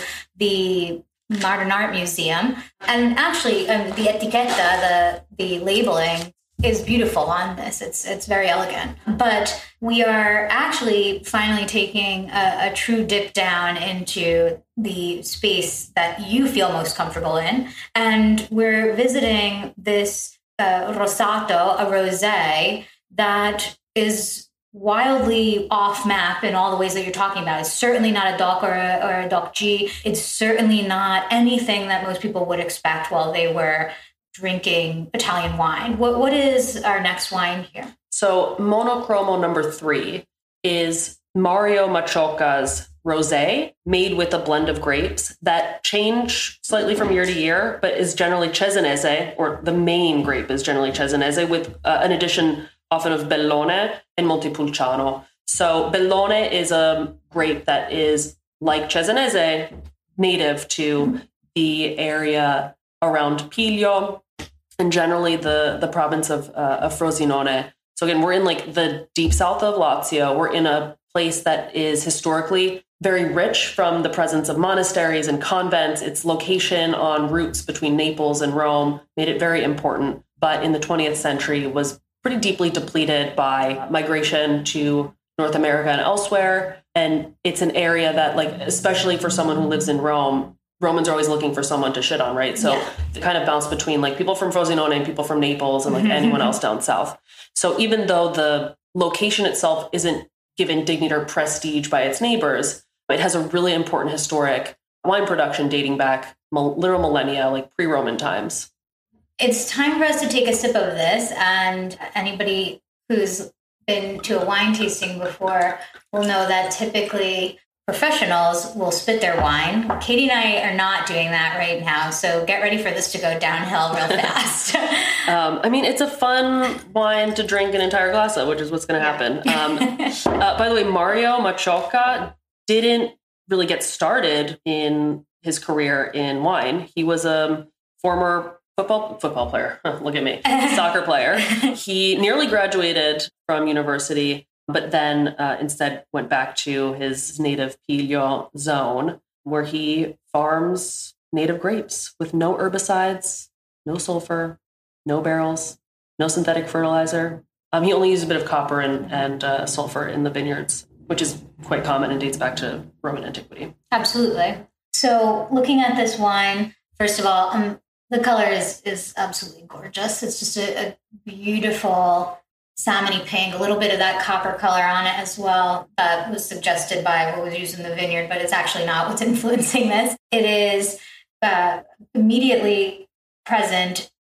the Modern Art Museum. And actually, um, the etiquetta, the the labeling, is beautiful on this. It's it's very elegant. But we are actually finally taking a, a true dip down into the space that you feel most comfortable in. And we're visiting this uh, Rosato, a rosé, that is wildly off map in all the ways that you're talking about. It's certainly not a D O C or a, or a D O C G. It's certainly not anything that most people would expect while they were drinking Italian wine. What What is our next wine here? So Monochromo number three is Mario Maciocca's rosé made with a blend of grapes that change slightly from year to year, but is generally Cesanese, or the main grape is generally Cesanese, with uh, an addition often of Bellone and Montepulciano. So Bellone is a grape that is like Cesanese, native to the area around Piglio and generally the, the province of, uh, of Frosinone. So again, we're in like the deep south of Lazio. We're in a place that is historically very rich from the presence of monasteries and convents. Its location on routes between Naples and Rome made it very important. But in the twentieth century was pretty deeply depleted by migration to North America and elsewhere. And it's an area that, like, especially for someone who lives in Rome, Romans are always looking for someone to shit on, right? So yeah. They kind of bounce between like people from Frosinone and people from Naples and like anyone else down south. So even though the location itself isn't given dignity or prestige by its neighbors, it has a really important historic wine production dating back literal millennia, like pre-Roman times. It's time for us to take a sip of this, and anybody who's been to a wine tasting before will know that typically professionals will spit their wine. Katie and I are not doing that right now, so get ready for this to go downhill real fast. um, I mean, it's a fun wine to drink an entire glass of, which is what's going to happen. Um, uh, by the way, Mario Maciocca didn't really get started in his career in wine. He was a former Football football player. Look at me. Soccer player. He nearly graduated from university, but then uh, instead went back to his native Piglio zone, where he farms native grapes with no herbicides, no sulfur, no barrels, no synthetic fertilizer. Um, he only used a bit of copper and, and uh, sulfur in the vineyards, which is quite common and dates back to Roman antiquity. Absolutely. So looking at this wine, first of all, um, the color is is absolutely gorgeous. It's just a, a beautiful salmony pink, a little bit of that copper color on it as well. That was suggested by what was used in the vineyard, but it's actually not what's influencing this. It is uh, immediately present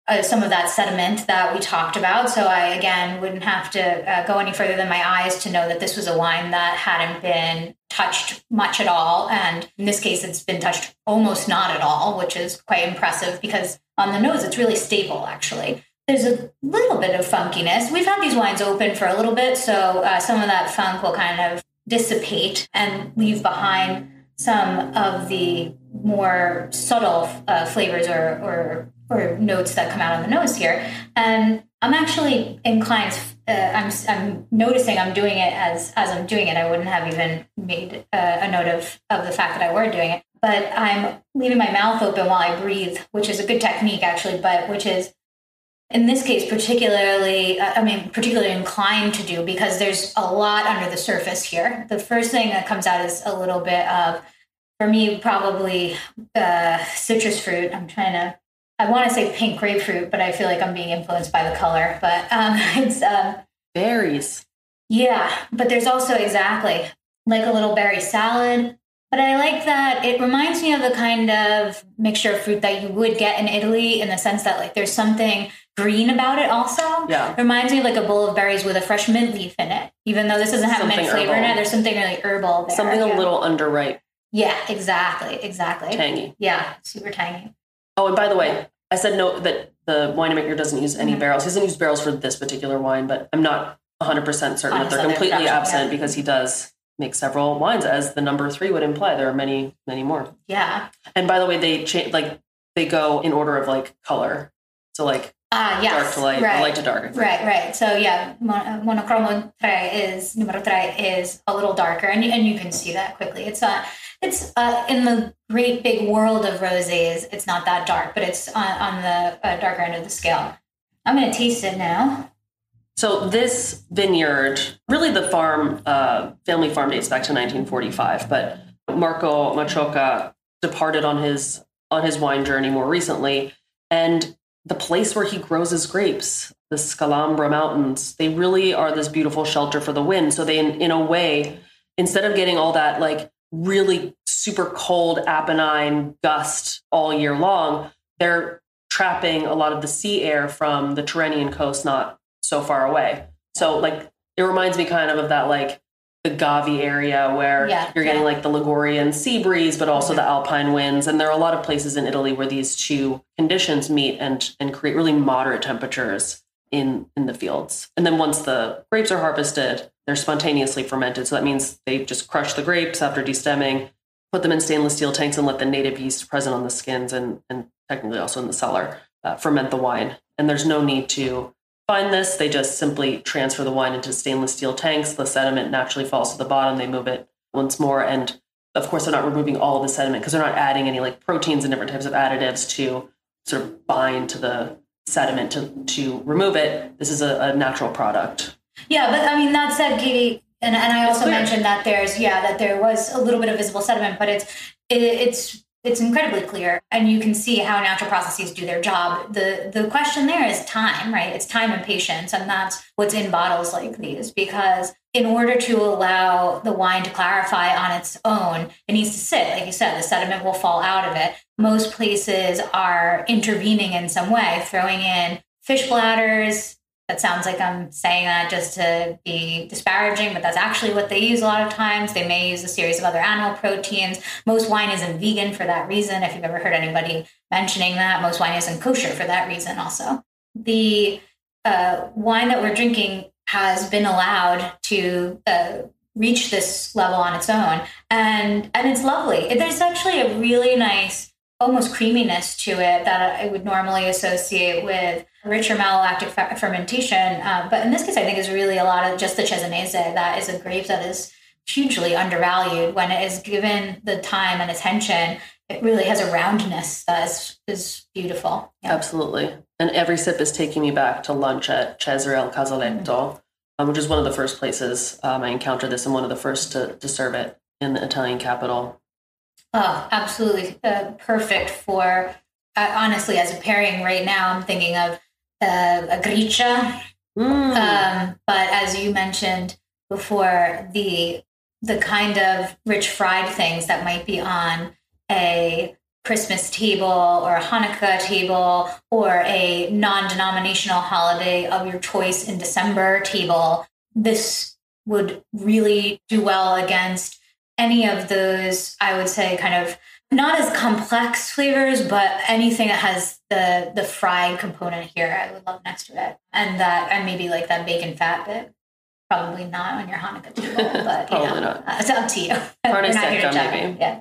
uh, some of that sediment that we talked about. So I, again, wouldn't have to uh, go any further than my eyes to know that this was a wine that hadn't been touched much at all. And in this case, it's been touched almost not at all, which is quite impressive because on the nose, it's really stable, actually. There's a little bit of funkiness. We've had these wines open for a little bit, so uh, some of that funk will kind of dissipate and leave behind some of the more subtle uh, flavors or, or or notes that come out on the nose here. And I'm actually inclined, uh, I'm I'm noticing I'm doing it as as I'm doing it. I wouldn't have even made uh, a note of, of the fact that I were doing it. But I'm leaving my mouth open while I breathe, which is a good technique, actually, but which is, in this case, particularly, uh, I mean, particularly inclined to do because there's a lot under the surface here. The first thing that comes out is a little bit of, for me, probably uh, citrus fruit. I'm trying to, I want to say pink grapefruit, but I feel like I'm being influenced by the color. But um, it's um, berries. Yeah, but there's also exactly like a little berry salad. But I like that it reminds me of the kind of mixture of fruit that you would get in Italy, in the sense that like there's something green about it also. Yeah. It reminds me of like a bowl of berries with a fresh mint leaf in it. Even though this doesn't have Something mint flavor herbal. in it, there's something really herbal there. Something yeah. a little underripe. Yeah, exactly, exactly. Tangy. Yeah, super tangy. Oh, and by the way, I said no that the winemaker doesn't use any mm-hmm. barrels. He doesn't use barrels for this particular wine, but I'm not one hundred percent certain that they're completely absent yeah. because he does make several wines, as the number three would imply. There are many, many more. Yeah. And by the way, they change, like they go in order of like color. So like ah, yes. dark to light, right. light to dark. Right, right. So yeah, mon- monocromo tre is numero tre is a little darker, and and you can see that quickly. It's not. It's uh, in the great big world of rosés, it's not that dark, but it's on, on the uh, darker end of the scale. I'm going to taste it now. So this vineyard, really the farm, uh, family farm dates back to nineteen forty-five, but Marco Maciocca departed on his on his wine journey more recently, and the place where he grows his grapes, the Scalambra Mountains, they really are this beautiful shelter for the wind. So they, in, in a way, instead of getting all that like really super cold Apennine gust all year long, they're trapping a lot of the sea air from the Tyrrhenian coast not so far away. So like it reminds me kind of of that like the Gavi area where yeah, you're getting yeah. like the Ligurian sea breeze, but also mm-hmm. the Alpine winds. And there are a lot of places in Italy where these two conditions meet and and create really moderate temperatures in in the fields. And then once the grapes are harvested, they're spontaneously fermented. So that means they just crush the grapes after destemming, put them in stainless steel tanks, and let the native yeast present on the skins and, and technically also in the cellar uh, ferment the wine. And there's no need to find this. They just simply transfer the wine into stainless steel tanks. The sediment naturally falls to the bottom. They move it once more. And of course, they're not removing all of the sediment because they're not adding any like proteins and different types of additives to sort of bind to the sediment to, to remove it. This is a, a natural product. Yeah, but I mean, that said, Katie, and, and I also mentioned that there's, yeah, that there was a little bit of visible sediment, but it's, it, it's, it's incredibly clear, and you can see how natural processes do their job. The the question there is time, right? It's time and patience, and that's what's in bottles like these, because in order to allow the wine to clarify on its own, it needs to sit. Like you said, the sediment will fall out of it. Most places are intervening in some way, throwing in fish bladders. That sounds like I'm saying that just to be disparaging, but that's actually what they use a lot of times. They may use a series of other animal proteins. Most wine isn't vegan for that reason. If you've ever heard anybody mentioning that, most wine isn't kosher for that reason also. The uh, wine that we're drinking has been allowed to uh, reach this level on its own, and, and it's lovely. There's actually a really nice almost creaminess to it that I would normally associate with richer malolactic fe- fermentation. Uh, but in this case, I think is really a lot of just the Cesanese. That is a grape that is hugely undervalued. When it is given the time and attention, it really has a roundness that is, is beautiful. Yeah. Absolutely. And every sip is taking me back to lunch at Cesare El Casaletto, mm-hmm. um, which is one of the first places um, I encountered this and one of the first to, to serve it in the Italian capital. Oh, absolutely. Uh, perfect for, uh, honestly, as a pairing right now, I'm thinking of uh, a gricia. Mm. Um, but as you mentioned before, the the kind of rich fried things that might be on a Christmas table or a Hanukkah table or a non-denominational holiday of your choice in December table, this would really do well against any of those, I would say, kind of not as complex flavors, but anything that has the the fried component here, I would love next to it. And that, and maybe like that bacon fat bit. Probably not on your Hanukkah table, but Probably you know, not. Uh, it's up to you. Carne We're not here to secca, judge. maybe. Yeah.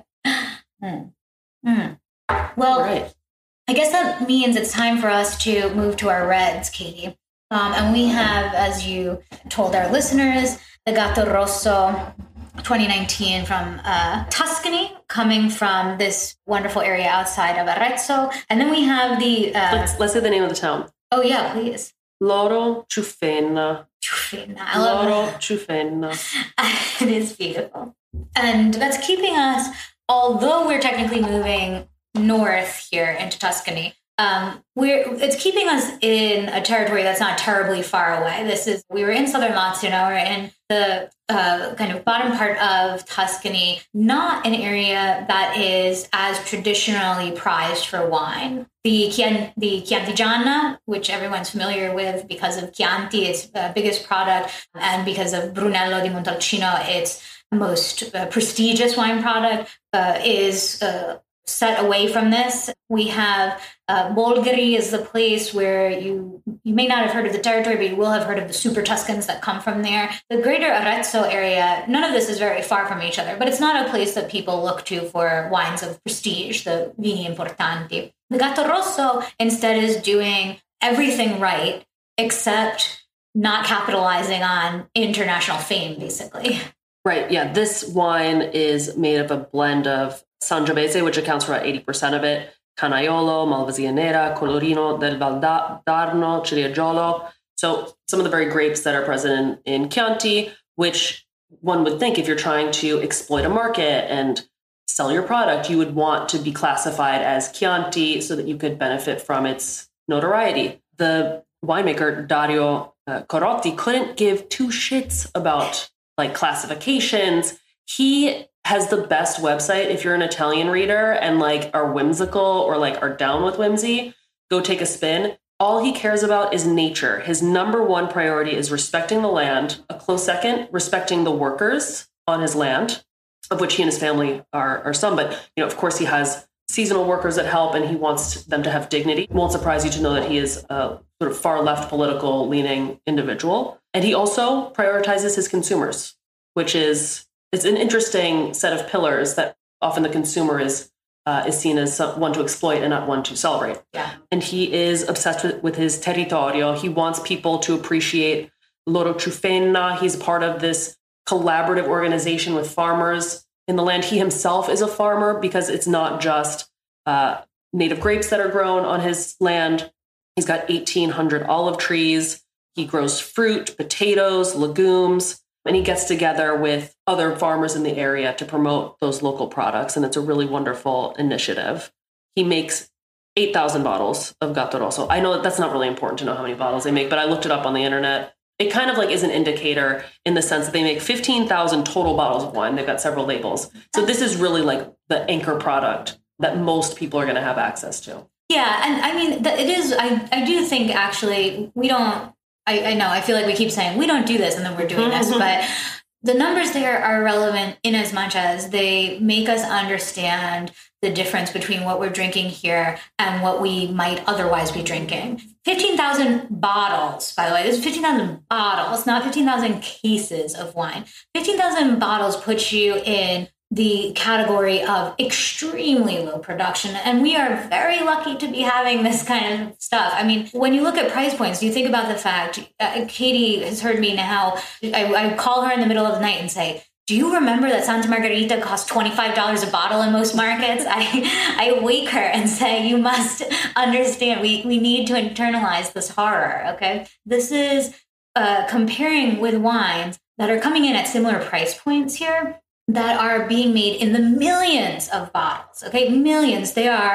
Mm. Mm. Well, Right. I guess that means it's time for us to move to our reds, Katie. Um, and we have, as you told our listeners, the Gatto Rosso twenty nineteen from uh, Tuscany, coming from this wonderful area outside of Arezzo. And then we have the... Uh, Let's, let's say the name of the town. oh, yeah, please. Loro Ciuffenna. Ciuffenna. I love Loro that. Ciuffenna. It is beautiful. And that's keeping us, although we're technically moving north here into Tuscany, um, we're it's keeping us in a territory that's not terribly far away. This is, we were in southern Lazio, now we're in the uh, kind of bottom part of Tuscany, not an area that is as traditionally prized for wine. The, Chian- the Chianti Gianna, which everyone's familiar with because of Chianti, its uh, biggest product, and because of Brunello di Montalcino, its most uh, prestigious wine product, uh, is uh, set away from this. We have uh, Bolgheri is the place where you you may not have heard of the territory, but you will have heard of the Super Tuscans that come from there. The greater Arezzo area, none of this is very far from each other, but it's not a place that people look to for wines of prestige, the vini importanti. The Gatto Rosso instead is doing everything right, except not capitalizing on international fame, basically. Right. Yeah. This wine is made of a blend of Sangiovese, which accounts for about eighty percent of it, Canaiolo, Malvasia Nera, Colorino del Valdarno, Ciliegiolo. So some of the very grapes that are present in, in Chianti, which one would think if you're trying to exploit a market and sell your product, you would want to be classified as Chianti so that you could benefit from its notoriety. The winemaker, Dario uh, Corotti, couldn't give two shits about like classifications. He has the best website. If you're an Italian reader and like are whimsical or like are down with whimsy, go take a spin. All he cares about is nature. His number one priority is respecting the land. A close second, respecting the workers on his land, of which he and his family are, are some. But, you know, of course, he has seasonal workers that help and he wants them to have dignity. It won't surprise you to know that he is a sort of far left political leaning individual. And he also prioritizes his consumers, which is it's an interesting set of pillars that often the consumer is uh, is seen as some, one to exploit and not one to celebrate. Yeah. And he is obsessed with, with his territorio. He wants people to appreciate Loro Ciuffenna. He's part of this collaborative organization with farmers in the land. He himself is a farmer because it's not just uh, native grapes that are grown on his land. He's got eighteen hundred olive trees. He grows fruit, potatoes, legumes, and he gets together with other farmers in the area to promote those local products. And it's a really wonderful initiative. He makes eight thousand bottles of Gatto Rosso. I know that that's not really important to know how many bottles they make, but I looked it up on the internet. It kind of like is an indicator in the sense that they make fifteen thousand total bottles of wine. They've got several labels. So this is really like the anchor product that most people are going to have access to. Yeah. And I mean, it is, I, I do think actually we don't, I, I know, I feel like we keep saying we don't do this and then we're doing this, but the numbers there are relevant in as much as they make us understand the difference between what we're drinking here and what we might otherwise be drinking. fifteen thousand bottles, by the way, there's fifteen thousand bottles, not fifteen thousand cases of wine. fifteen thousand bottles puts you in the category of extremely low production. And we are very lucky to be having this kind of stuff. I mean, when you look at price points, you think about the fact, uh, Katie has heard me now, I, I call her in the middle of the night and say, do you remember that Santa Margherita costs twenty-five dollars a bottle in most markets? I, I wake her and say, you must understand, we, we need to internalize this horror, okay? This is uh, comparing with wines that are coming in at similar price points here, that are being made in the millions of bottles, okay? Millions. They are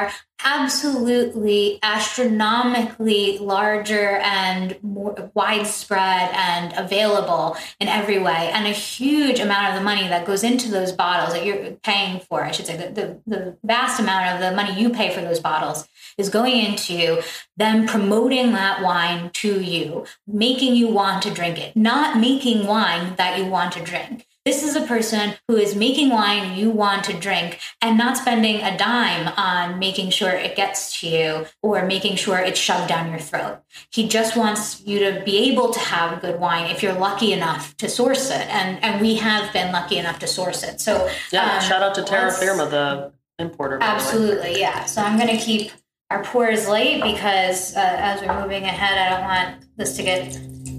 absolutely astronomically larger and more widespread and available in every way. And a huge amount of the money that goes into those bottles that you're paying for, I should say, the, the, the vast amount of the money you pay for those bottles is going into them promoting that wine to you, making you want to drink it, not making wine that you want to drink. This is a person who is making wine you want to drink and not spending a dime on making sure it gets to you or making sure it's shoved down your throat. He just wants you to be able to have good wine if you're lucky enough to source it. And and we have been lucky enough to source it. So yeah, um, shout out to Terra Firma, the importer. Absolutely, yeah. So I'm going to keep our pours light because uh, as we're moving ahead, I don't want this to get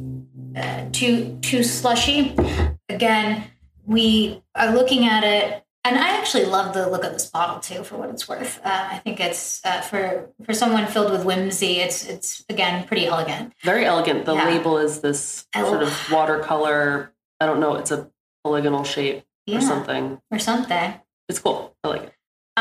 uh, too too slushy. Again, we are looking at it, and I actually love the look of this bottle too, for what it's worth. Uh, I think it's uh, for for someone filled with whimsy. It's it's again pretty elegant, very elegant. The yeah. label is this I sort love- of watercolor. I don't know. It's a polygonal shape yeah. or something. or something. It's cool. I like it.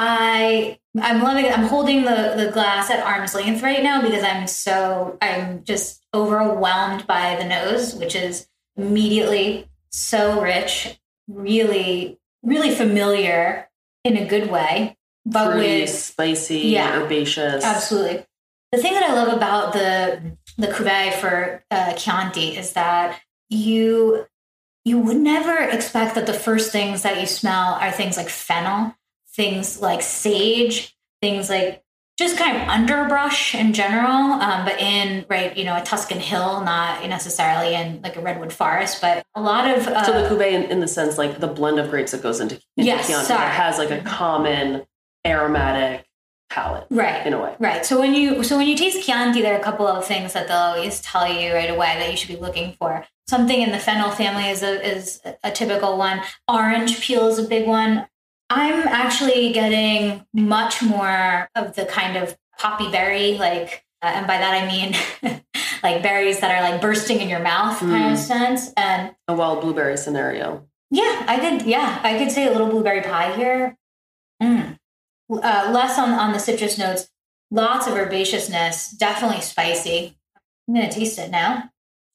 I I'm loving it. I'm holding the the glass at arm's length right now because I'm so I'm just overwhelmed by the nose, which is immediately so rich. Really, really familiar in a good way, but Fruity, with spicy, yeah, herbaceous. Absolutely. The thing that I love about the the cuvee for uh, Chianti is that you you would never expect that the first things that you smell are things like fennel, things like sage, things like just kind of underbrush in general, um, but in, right, you know, a Tuscan hill, not necessarily in like a redwood forest, but a lot of... Uh, so the cuvee in, in the sense, like the blend of grapes that goes into, into yes, Chianti, sorry. that has like a common aromatic palate, right, in a way. Right. So when you so when you taste Chianti, there are a couple of things that they'll always tell you right away that you should be looking for. Something in the fennel family is a, is a typical one. Orange peel is a big one. I'm actually getting much more of the kind of poppy berry, like, uh, and by that I mean like berries that are like bursting in your mouth mm. kind of sense. And a wild blueberry scenario. Yeah, I could, yeah, I could say a little blueberry pie here. Mm. Uh, less on, on the citrus notes, lots of herbaceousness, definitely spicy. I'm going to taste it now.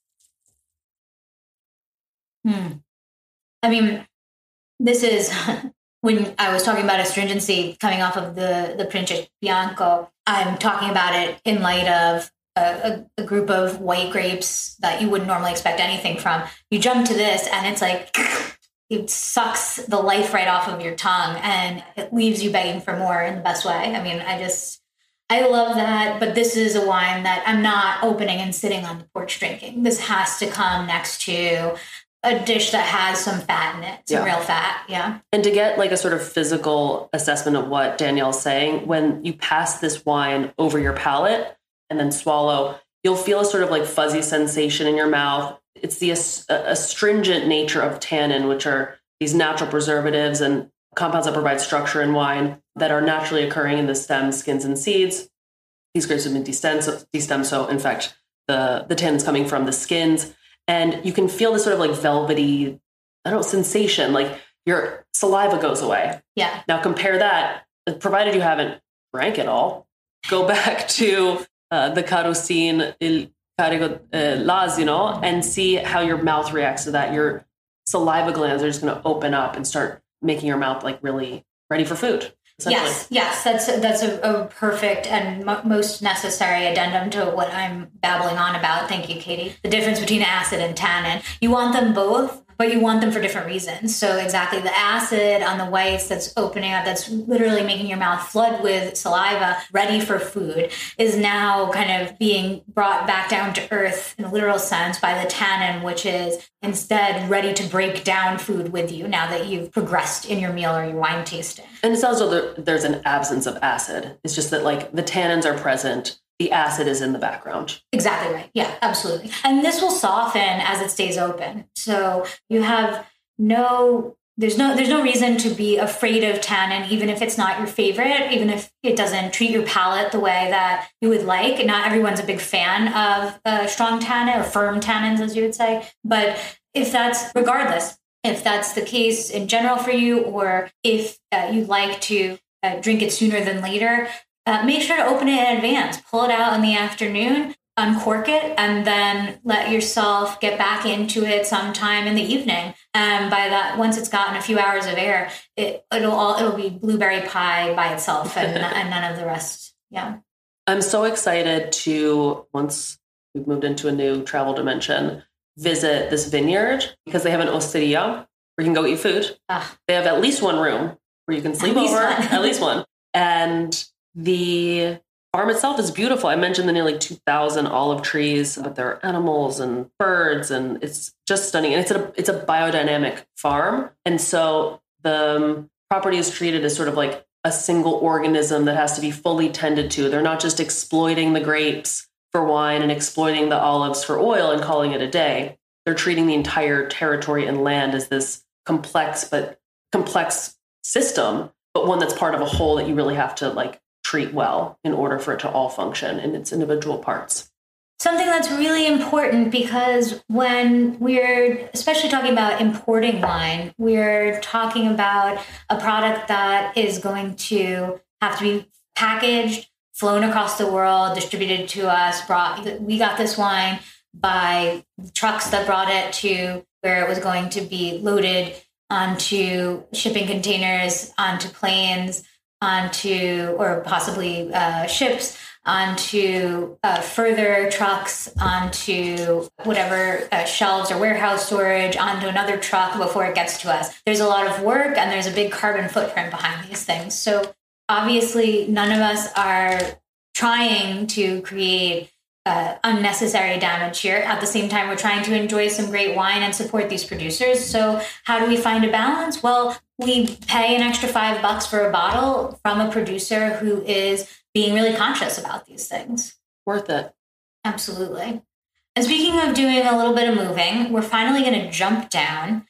Hmm. I mean, this is... When I was talking about astringency coming off of the, the Principe Bianco, I'm talking about it in light of a, a, a group of white grapes that you wouldn't normally expect anything from. You jump to this and it's like, it sucks the life right off of your tongue and it leaves you begging for more in the best way. I mean, I just, I love that. But this is a wine that I'm not opening and sitting on the porch drinking. This has to come next to a dish that has some fat in it, some yeah. real fat, yeah. And to get like a sort of physical assessment of what Danielle's saying, when you pass this wine over your palate and then swallow, you'll feel a sort of like fuzzy sensation in your mouth. It's the astringent nature of tannin, which are these natural preservatives and compounds that provide structure in wine that are naturally occurring in the stems, skins, and seeds. These grapes have been destemmed, so, destemmed, so in fact, the, the tannin's coming from the skins. And you can feel this sort of like velvety, I don't know, sensation, like your saliva goes away. Yeah. Now compare that, provided you haven't drank it all, go back to uh, the Carosine Il Carico uh, L'Asino and see how your mouth reacts to that. Your saliva glands are just going to open up and start making your mouth like really ready for food. Yes, yes, that's that's a, a perfect and mo- most necessary addendum to what I'm babbling on about. Thank you, Katie. The difference between acid and tannin. You want them both, but you want them for different reasons. So exactly, the acid on the whites that's opening up, that's literally making your mouth flood with saliva, ready for food, is now kind of being brought back down to earth in a literal sense by the tannin, which is instead ready to break down food with you now that you've progressed in your meal or your wine tasting. And it's also there, there's an absence of acid. It's just that like the tannins are present. The acid is in the background. Exactly right. Yeah, absolutely. And this will soften as it stays open. So you have no, there's no, there's no reason to be afraid of tannin, even if it's not your favorite, even if it doesn't treat your palate the way that you would like. Not everyone's a big fan of uh, strong tannin or firm tannins, as you would say. But if that's, regardless, if that's the case in general for you, or if uh, you'd like to uh, drink it sooner than later, uh, make sure to open it in advance. Pull it out in the afternoon, uncork it, and then let yourself get back into it sometime in the evening. And by that, once it's gotten a few hours of air, it, it'll all it'll be blueberry pie by itself, and, and none of the rest. Yeah, I'm so excited to, once we've moved into a new travel dimension, visit this vineyard, because they have an osteria where you can go eat food. Ah. They have at least one room where you can sleep over, at least one. And the farm itself is beautiful. I mentioned the nearly two thousand olive trees, but there are animals and birds, and it's just stunning. And it's a, it's a biodynamic farm. And so the property is treated as sort of like a single organism that has to be fully tended to. They're not just exploiting the grapes for wine and exploiting the olives for oil and calling it a day. They're treating the entire territory and land as this complex, but complex system, but one that's part of a whole that you really have to like treat well in order for it to all function in its individual parts. Something that's really important, because when we're especially talking about importing wine, we're talking about a product that is going to have to be packaged, flown across the world, distributed to us, brought, we got this wine by trucks that brought it to where it was going to be loaded onto shipping containers, onto planes, onto, or possibly uh, ships, onto uh, further trucks, onto whatever uh, shelves or warehouse storage, onto another truck before it gets to us. There's a lot of work, and there's a big carbon footprint behind these things. So obviously, none of us are trying to create uh, unnecessary damage here. At the same time, we're trying to enjoy some great wine and support these producers. So how do we find a balance? Well, we pay an extra five bucks for a bottle from a producer who is being really conscious about these things. Worth it. Absolutely. And speaking of doing a little bit of moving, we're finally going to jump down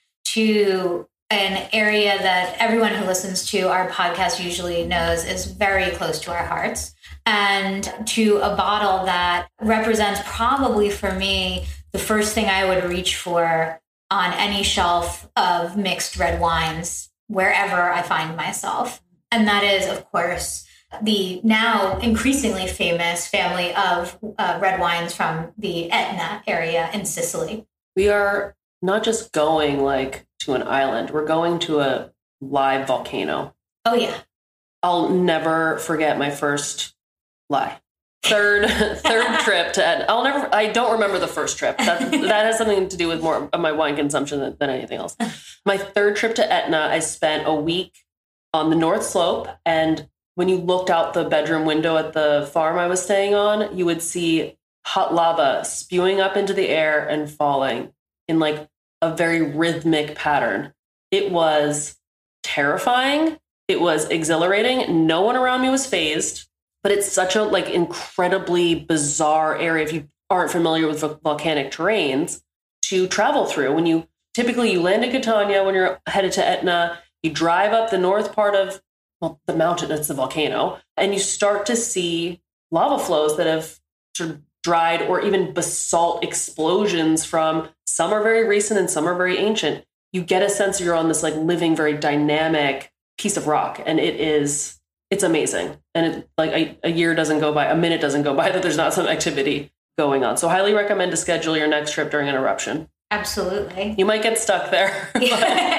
to an area that everyone who listens to our podcast usually knows is very close to our hearts, and to a bottle that represents probably for me the first thing I would reach for on any shelf of mixed red wines wherever I find myself. And that is, of course, the now increasingly famous family of uh, red wines from the Etna area in Sicily. We are not just going like to an island, we're going to a live volcano. Oh, yeah. I'll never forget my first lie. Third third trip to Etna. I'll never, I don't remember the first trip. That, that has something to do with more of my wine consumption than, than anything else. My third trip to Etna, I spent a week on the North Slope, and when you looked out the bedroom window at the farm I was staying on, you would see hot lava spewing up into the air and falling in like a very rhythmic pattern. It was terrifying. It was exhilarating. No one around me was fazed, but it's such a like incredibly bizarre area if you aren't familiar with volcanic terrains to travel through. When you typically you land in Catania when you're headed to Etna, you drive up the north part of well, the mountain, it's the volcano, and you start to see lava flows that have sort of dried, or even basalt explosions from some are very recent and some are very ancient. You get a sense you're on this like living, very dynamic piece of rock. And it is, it's amazing. And it, like a, a year doesn't go by, a minute doesn't go by that there's not some activity going on. So highly recommend to schedule your next trip during an eruption. Absolutely. You might get stuck there. But,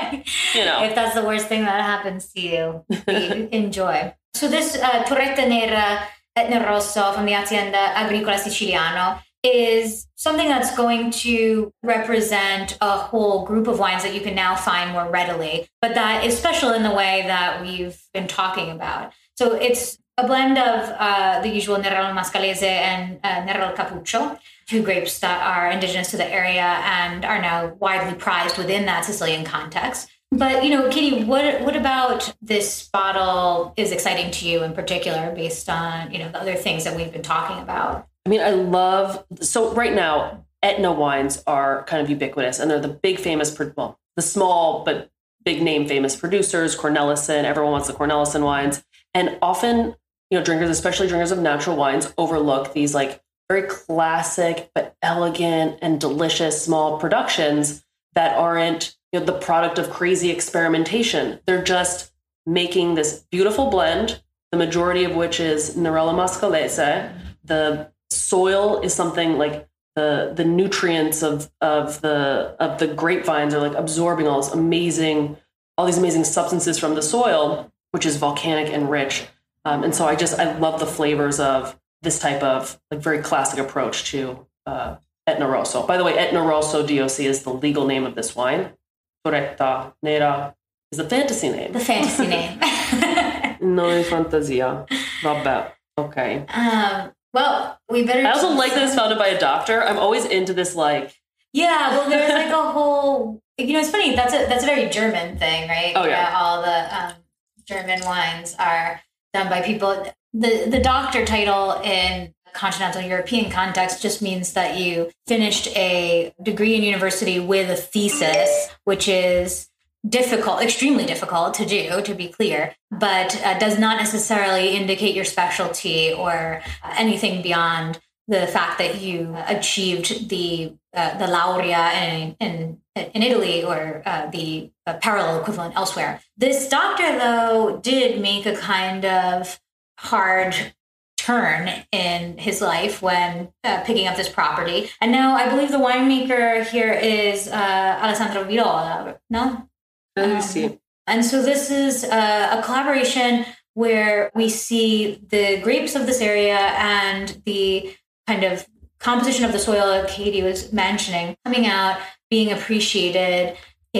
you know, if that's the worst thing that happens to you, enjoy. So this uh, Torretta Nera Etna Rosso from the Azienda Agricola Siciliano is something that's going to represent a whole group of wines that you can now find more readily, but that is special in the way that we've been talking about. So it's a blend of uh, the usual Nerello Mascalese and uh, Nerello Cappuccio, two grapes that are indigenous to the area and are now widely prized within that Sicilian context. But, you know, Katie, what what about this bottle is exciting to you in particular based on, you know, the other things that we've been talking about? I mean, I love, so right now, Etna wines are kind of ubiquitous, and they're the big famous, well, the small but big name famous producers, Cornelissen, everyone wants the Cornelissen wines. And often, you know, drinkers, especially drinkers of natural wines, overlook these like very classic but elegant and delicious small productions that aren't, you know, the product of crazy experimentation. They're just making this beautiful blend the majority of which is Nerella muscalese. The soil is something like the the nutrients of of the of the grapevines are like absorbing all this amazing all these amazing substances from the soil, which is volcanic and rich. Um, and so I just I love the flavors of this type of like very classic approach to uh, Etna Rosso. By the way, Etna Rosso D O C is the legal name of this wine. Torretta Nera is the fantasy name. The fantasy name. No è fantasia. Vabbè. Okay. Um, well, we better. I also like that it's founded by a doctor. I'm always into this, like. Yeah, well, there's like a whole. You know, it's funny. That's a that's a very German thing, right? Oh yeah. Where all the um, German wines are done by people. The the doctor title in continental European context just means that you finished a degree in university with a thesis, which is difficult, extremely difficult to do, to be clear, but uh, does not necessarily indicate your specialty or uh, anything beyond the fact that you achieved the uh, the laurea in, in in Italy or uh, the uh, parallel equivalent elsewhere. This doctor, though, did make a kind of hard turn in his life when uh, picking up this property. And now I believe the winemaker here is uh, Alessandro Virola, no? Um, and so this is uh, a collaboration where we see the grapes of this area and the kind of composition of the soil that Katie was mentioning coming out, being appreciated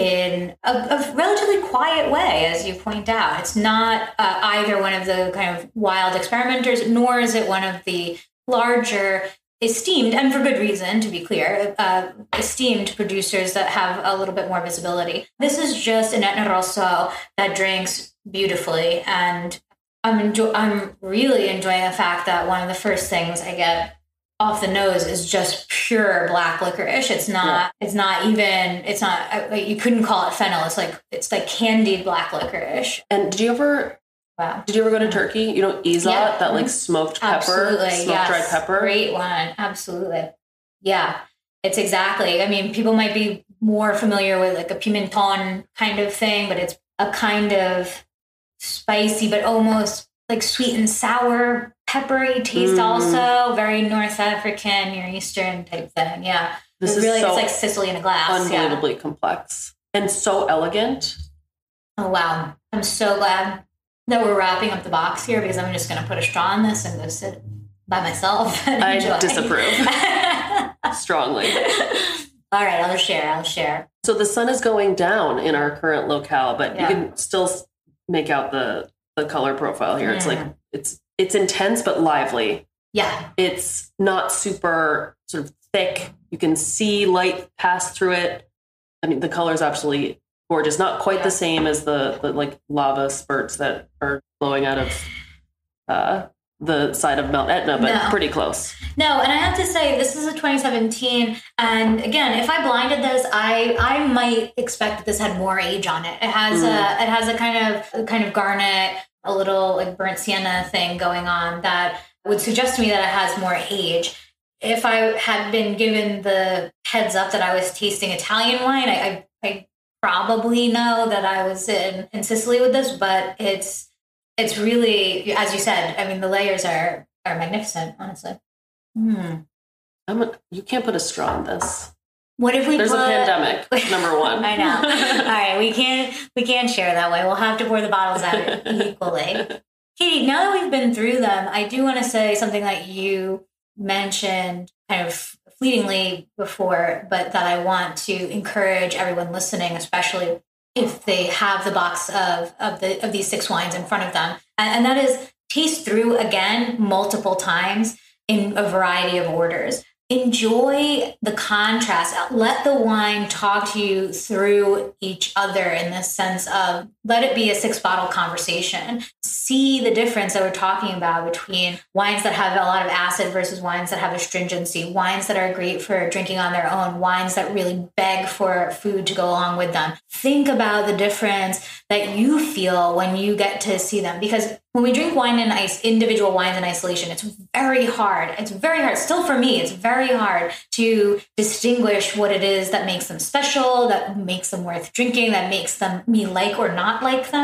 in a, a relatively quiet way, as you point out. It's not uh, either one of the kind of wild experimenters, nor is it one of the larger esteemed, and for good reason, to be clear, uh, esteemed producers that have a little bit more visibility. This is just an Etna Rosso that drinks beautifully, and I'm enjoy- I'm really enjoying the fact that one of the first things I get off the nose is just pure black licorice. It's not, yeah. it's not even, it's not, you couldn't call it fennel. It's like, it's like candied black licorice. And did you ever, wow. did you ever go to Turkey? You know, Izot, yeah. that like smoked pepper, Absolutely. smoked yes. dried pepper. Great one. Absolutely. Yeah, it's exactly. I mean, people might be more familiar with like a pimenton kind of thing, but it's a kind of spicy, but almost like sweet and sour, peppery taste. Mm. Also very North African, Near Eastern type thing. Yeah, this it is really so it's like Sicily in a glass. Unbelievably yeah. complex and so elegant. Oh wow! I'm so glad that we're wrapping up the box here because I'm just going to put a straw in this and go sit by myself. And I enjoy. disapprove strongly. All right, I'll share. I'll share. So the sun is going down in our current locale, but yeah. you can still make out the the color profile here. Mm. It's like it's it's intense but lively. Yeah. It's not super sort of thick. You can see light pass through it. I mean, the color is absolutely gorgeous. Not quite yeah. the same as the, the like lava spurts that are flowing out of uh, the side of Mount Etna, but no. pretty close. No, and I have to say, this is a twenty seventeen. And again, if I blinded this, I I might expect that this had more age on it. It has mm. a it has a kind of a kind of garnet, a little like burnt sienna thing going on that would suggest to me that it has more age. If I had been given the heads up that I was tasting Italian wine, I, I, I probably know that I was in, in Sicily with this, but it's it's really, as you said, I mean, the layers are are magnificent, honestly. Mm. I'm a, you can't put a straw in this. What if we There's put... a pandemic, number one. I know. All right, we can't we can't share that way. We'll have to pour the bottles out equally. Katie, now that we've been through them, I do want to say something that you mentioned kind of fleetingly before, but that I want to encourage everyone listening, especially if they have the box of of the of these six wines in front of them, and, and that is taste through again multiple times in a variety of orders. Enjoy the contrast. Let the wine talk to you through each other in the sense of let it be a six bottle conversation. See the difference that we're talking about between wines that have a lot of acid versus wines that have astringency, wines that are great for drinking on their own, wines that really beg for food to go along with them. Think about the difference that you feel when you get to see them, because when we drink wine in ice, individual wines in isolation, it's very hard. It's very hard. Still for me, it's very hard to distinguish what it is that makes them special, that makes them worth drinking, that makes them me like or not like them.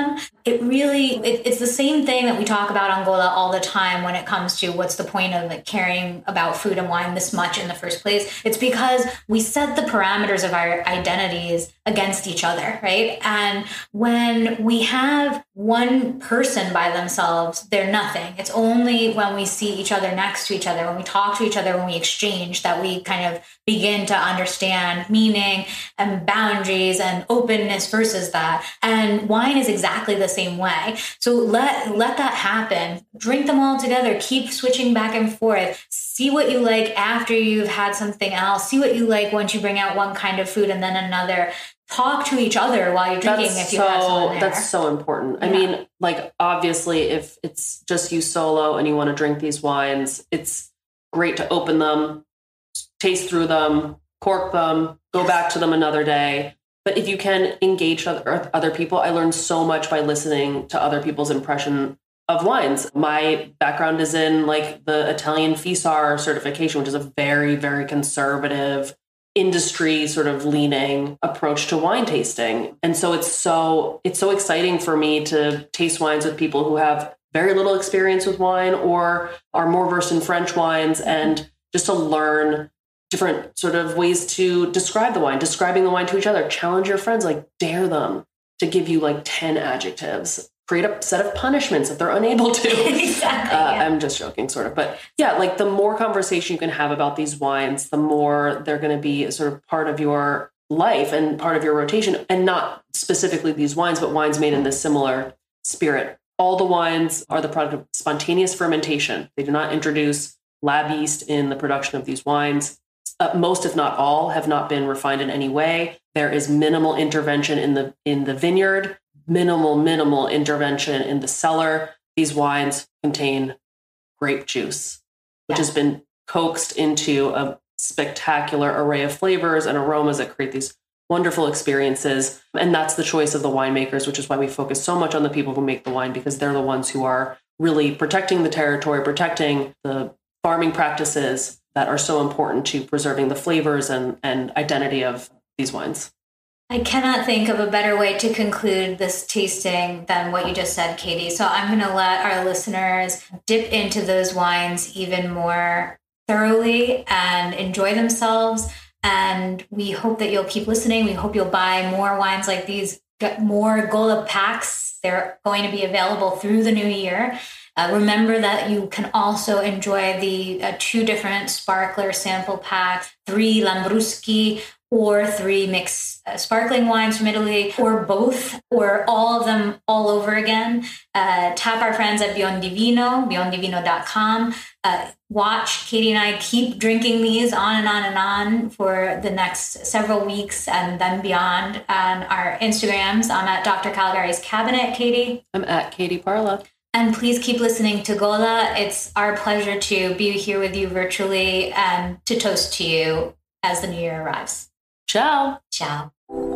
it really, it, it's the same thing that we talk about on Gola all the time when it comes to what's the point of like caring about food and wine this much in the first place. It's because we set the parameters of our identities against each other, right? And when we have one person by themselves, they're nothing. It's only when we see each other next to each other, when we talk to each other, when we exchange, that we kind of begin to understand meaning and boundaries and openness versus that. And wine is exactly the same way. So let let that happen. Drink them all together. Keep switching back and forth. See what you like after you've had something else. See what you like once you bring out one kind of food and then another. Talk to each other while you're drinking that's if you so, have someone there. That's so important. Yeah. I mean, like, obviously, if it's just you solo and you want to drink these wines, it's great to open them, taste through them, cork them, go Yes. back to them another day. But if you can engage other, other people, I learned so much by listening to other people's impression of wines. My background is in like the Italian FISAR certification, which is a very, very conservative industry sort of leaning approach to wine tasting. And so it's so it's so exciting for me to taste wines with people who have very little experience with wine or are more versed in French wines, and just to learn different sort of ways to describe the wine, describing the wine to each other. Challenge your friends, like dare them to give you like ten adjectives. Create a set of punishments if they're unable to. Exactly. Uh, yeah. I'm just joking, sort of. But yeah, like the more conversation you can have about these wines, the more they're going to be sort of part of your life and part of your rotation. And not specifically these wines, but wines made in this similar spirit. All the wines are the product of spontaneous fermentation. They do not introduce lab yeast in the production of these wines. Uh, most, if not all, have not been refined in any way. There is minimal intervention in the in the vineyard. Minimal, minimal intervention in the cellar. These wines contain grape juice, which Yeah. has been coaxed into a spectacular array of flavors and aromas that create these wonderful experiences. And that's the choice of the winemakers, which is why we focus so much on the people who make the wine, because they're the ones who are really protecting the territory, protecting the farming practices that are so important to preserving the flavors and, and identity of these wines. I cannot think of a better way to conclude this tasting than what you just said, Katie. So I'm going to let our listeners dip into those wines even more thoroughly and enjoy themselves. And we hope that you'll keep listening. We hope you'll buy more wines like these, get more Gola packs. They're going to be available through the new year. Uh, remember that you can also enjoy the uh, two different sparkler sample packs, three Lambruschi, or three mixed uh, sparkling wines from Italy, or both, or all of them all over again. Uh, tap our friends at Biondivino, biondivino dot com. Uh, watch Katie and I keep drinking these on and on and on for the next several weeks and then beyond on our Instagrams. I'm at Doctor Caligari's Cabinet, Katie. I'm at Katie Parla. And please keep listening to Gola. It's our pleasure to be here with you virtually and to toast to you as the new year arrives. Ciao. Ciao.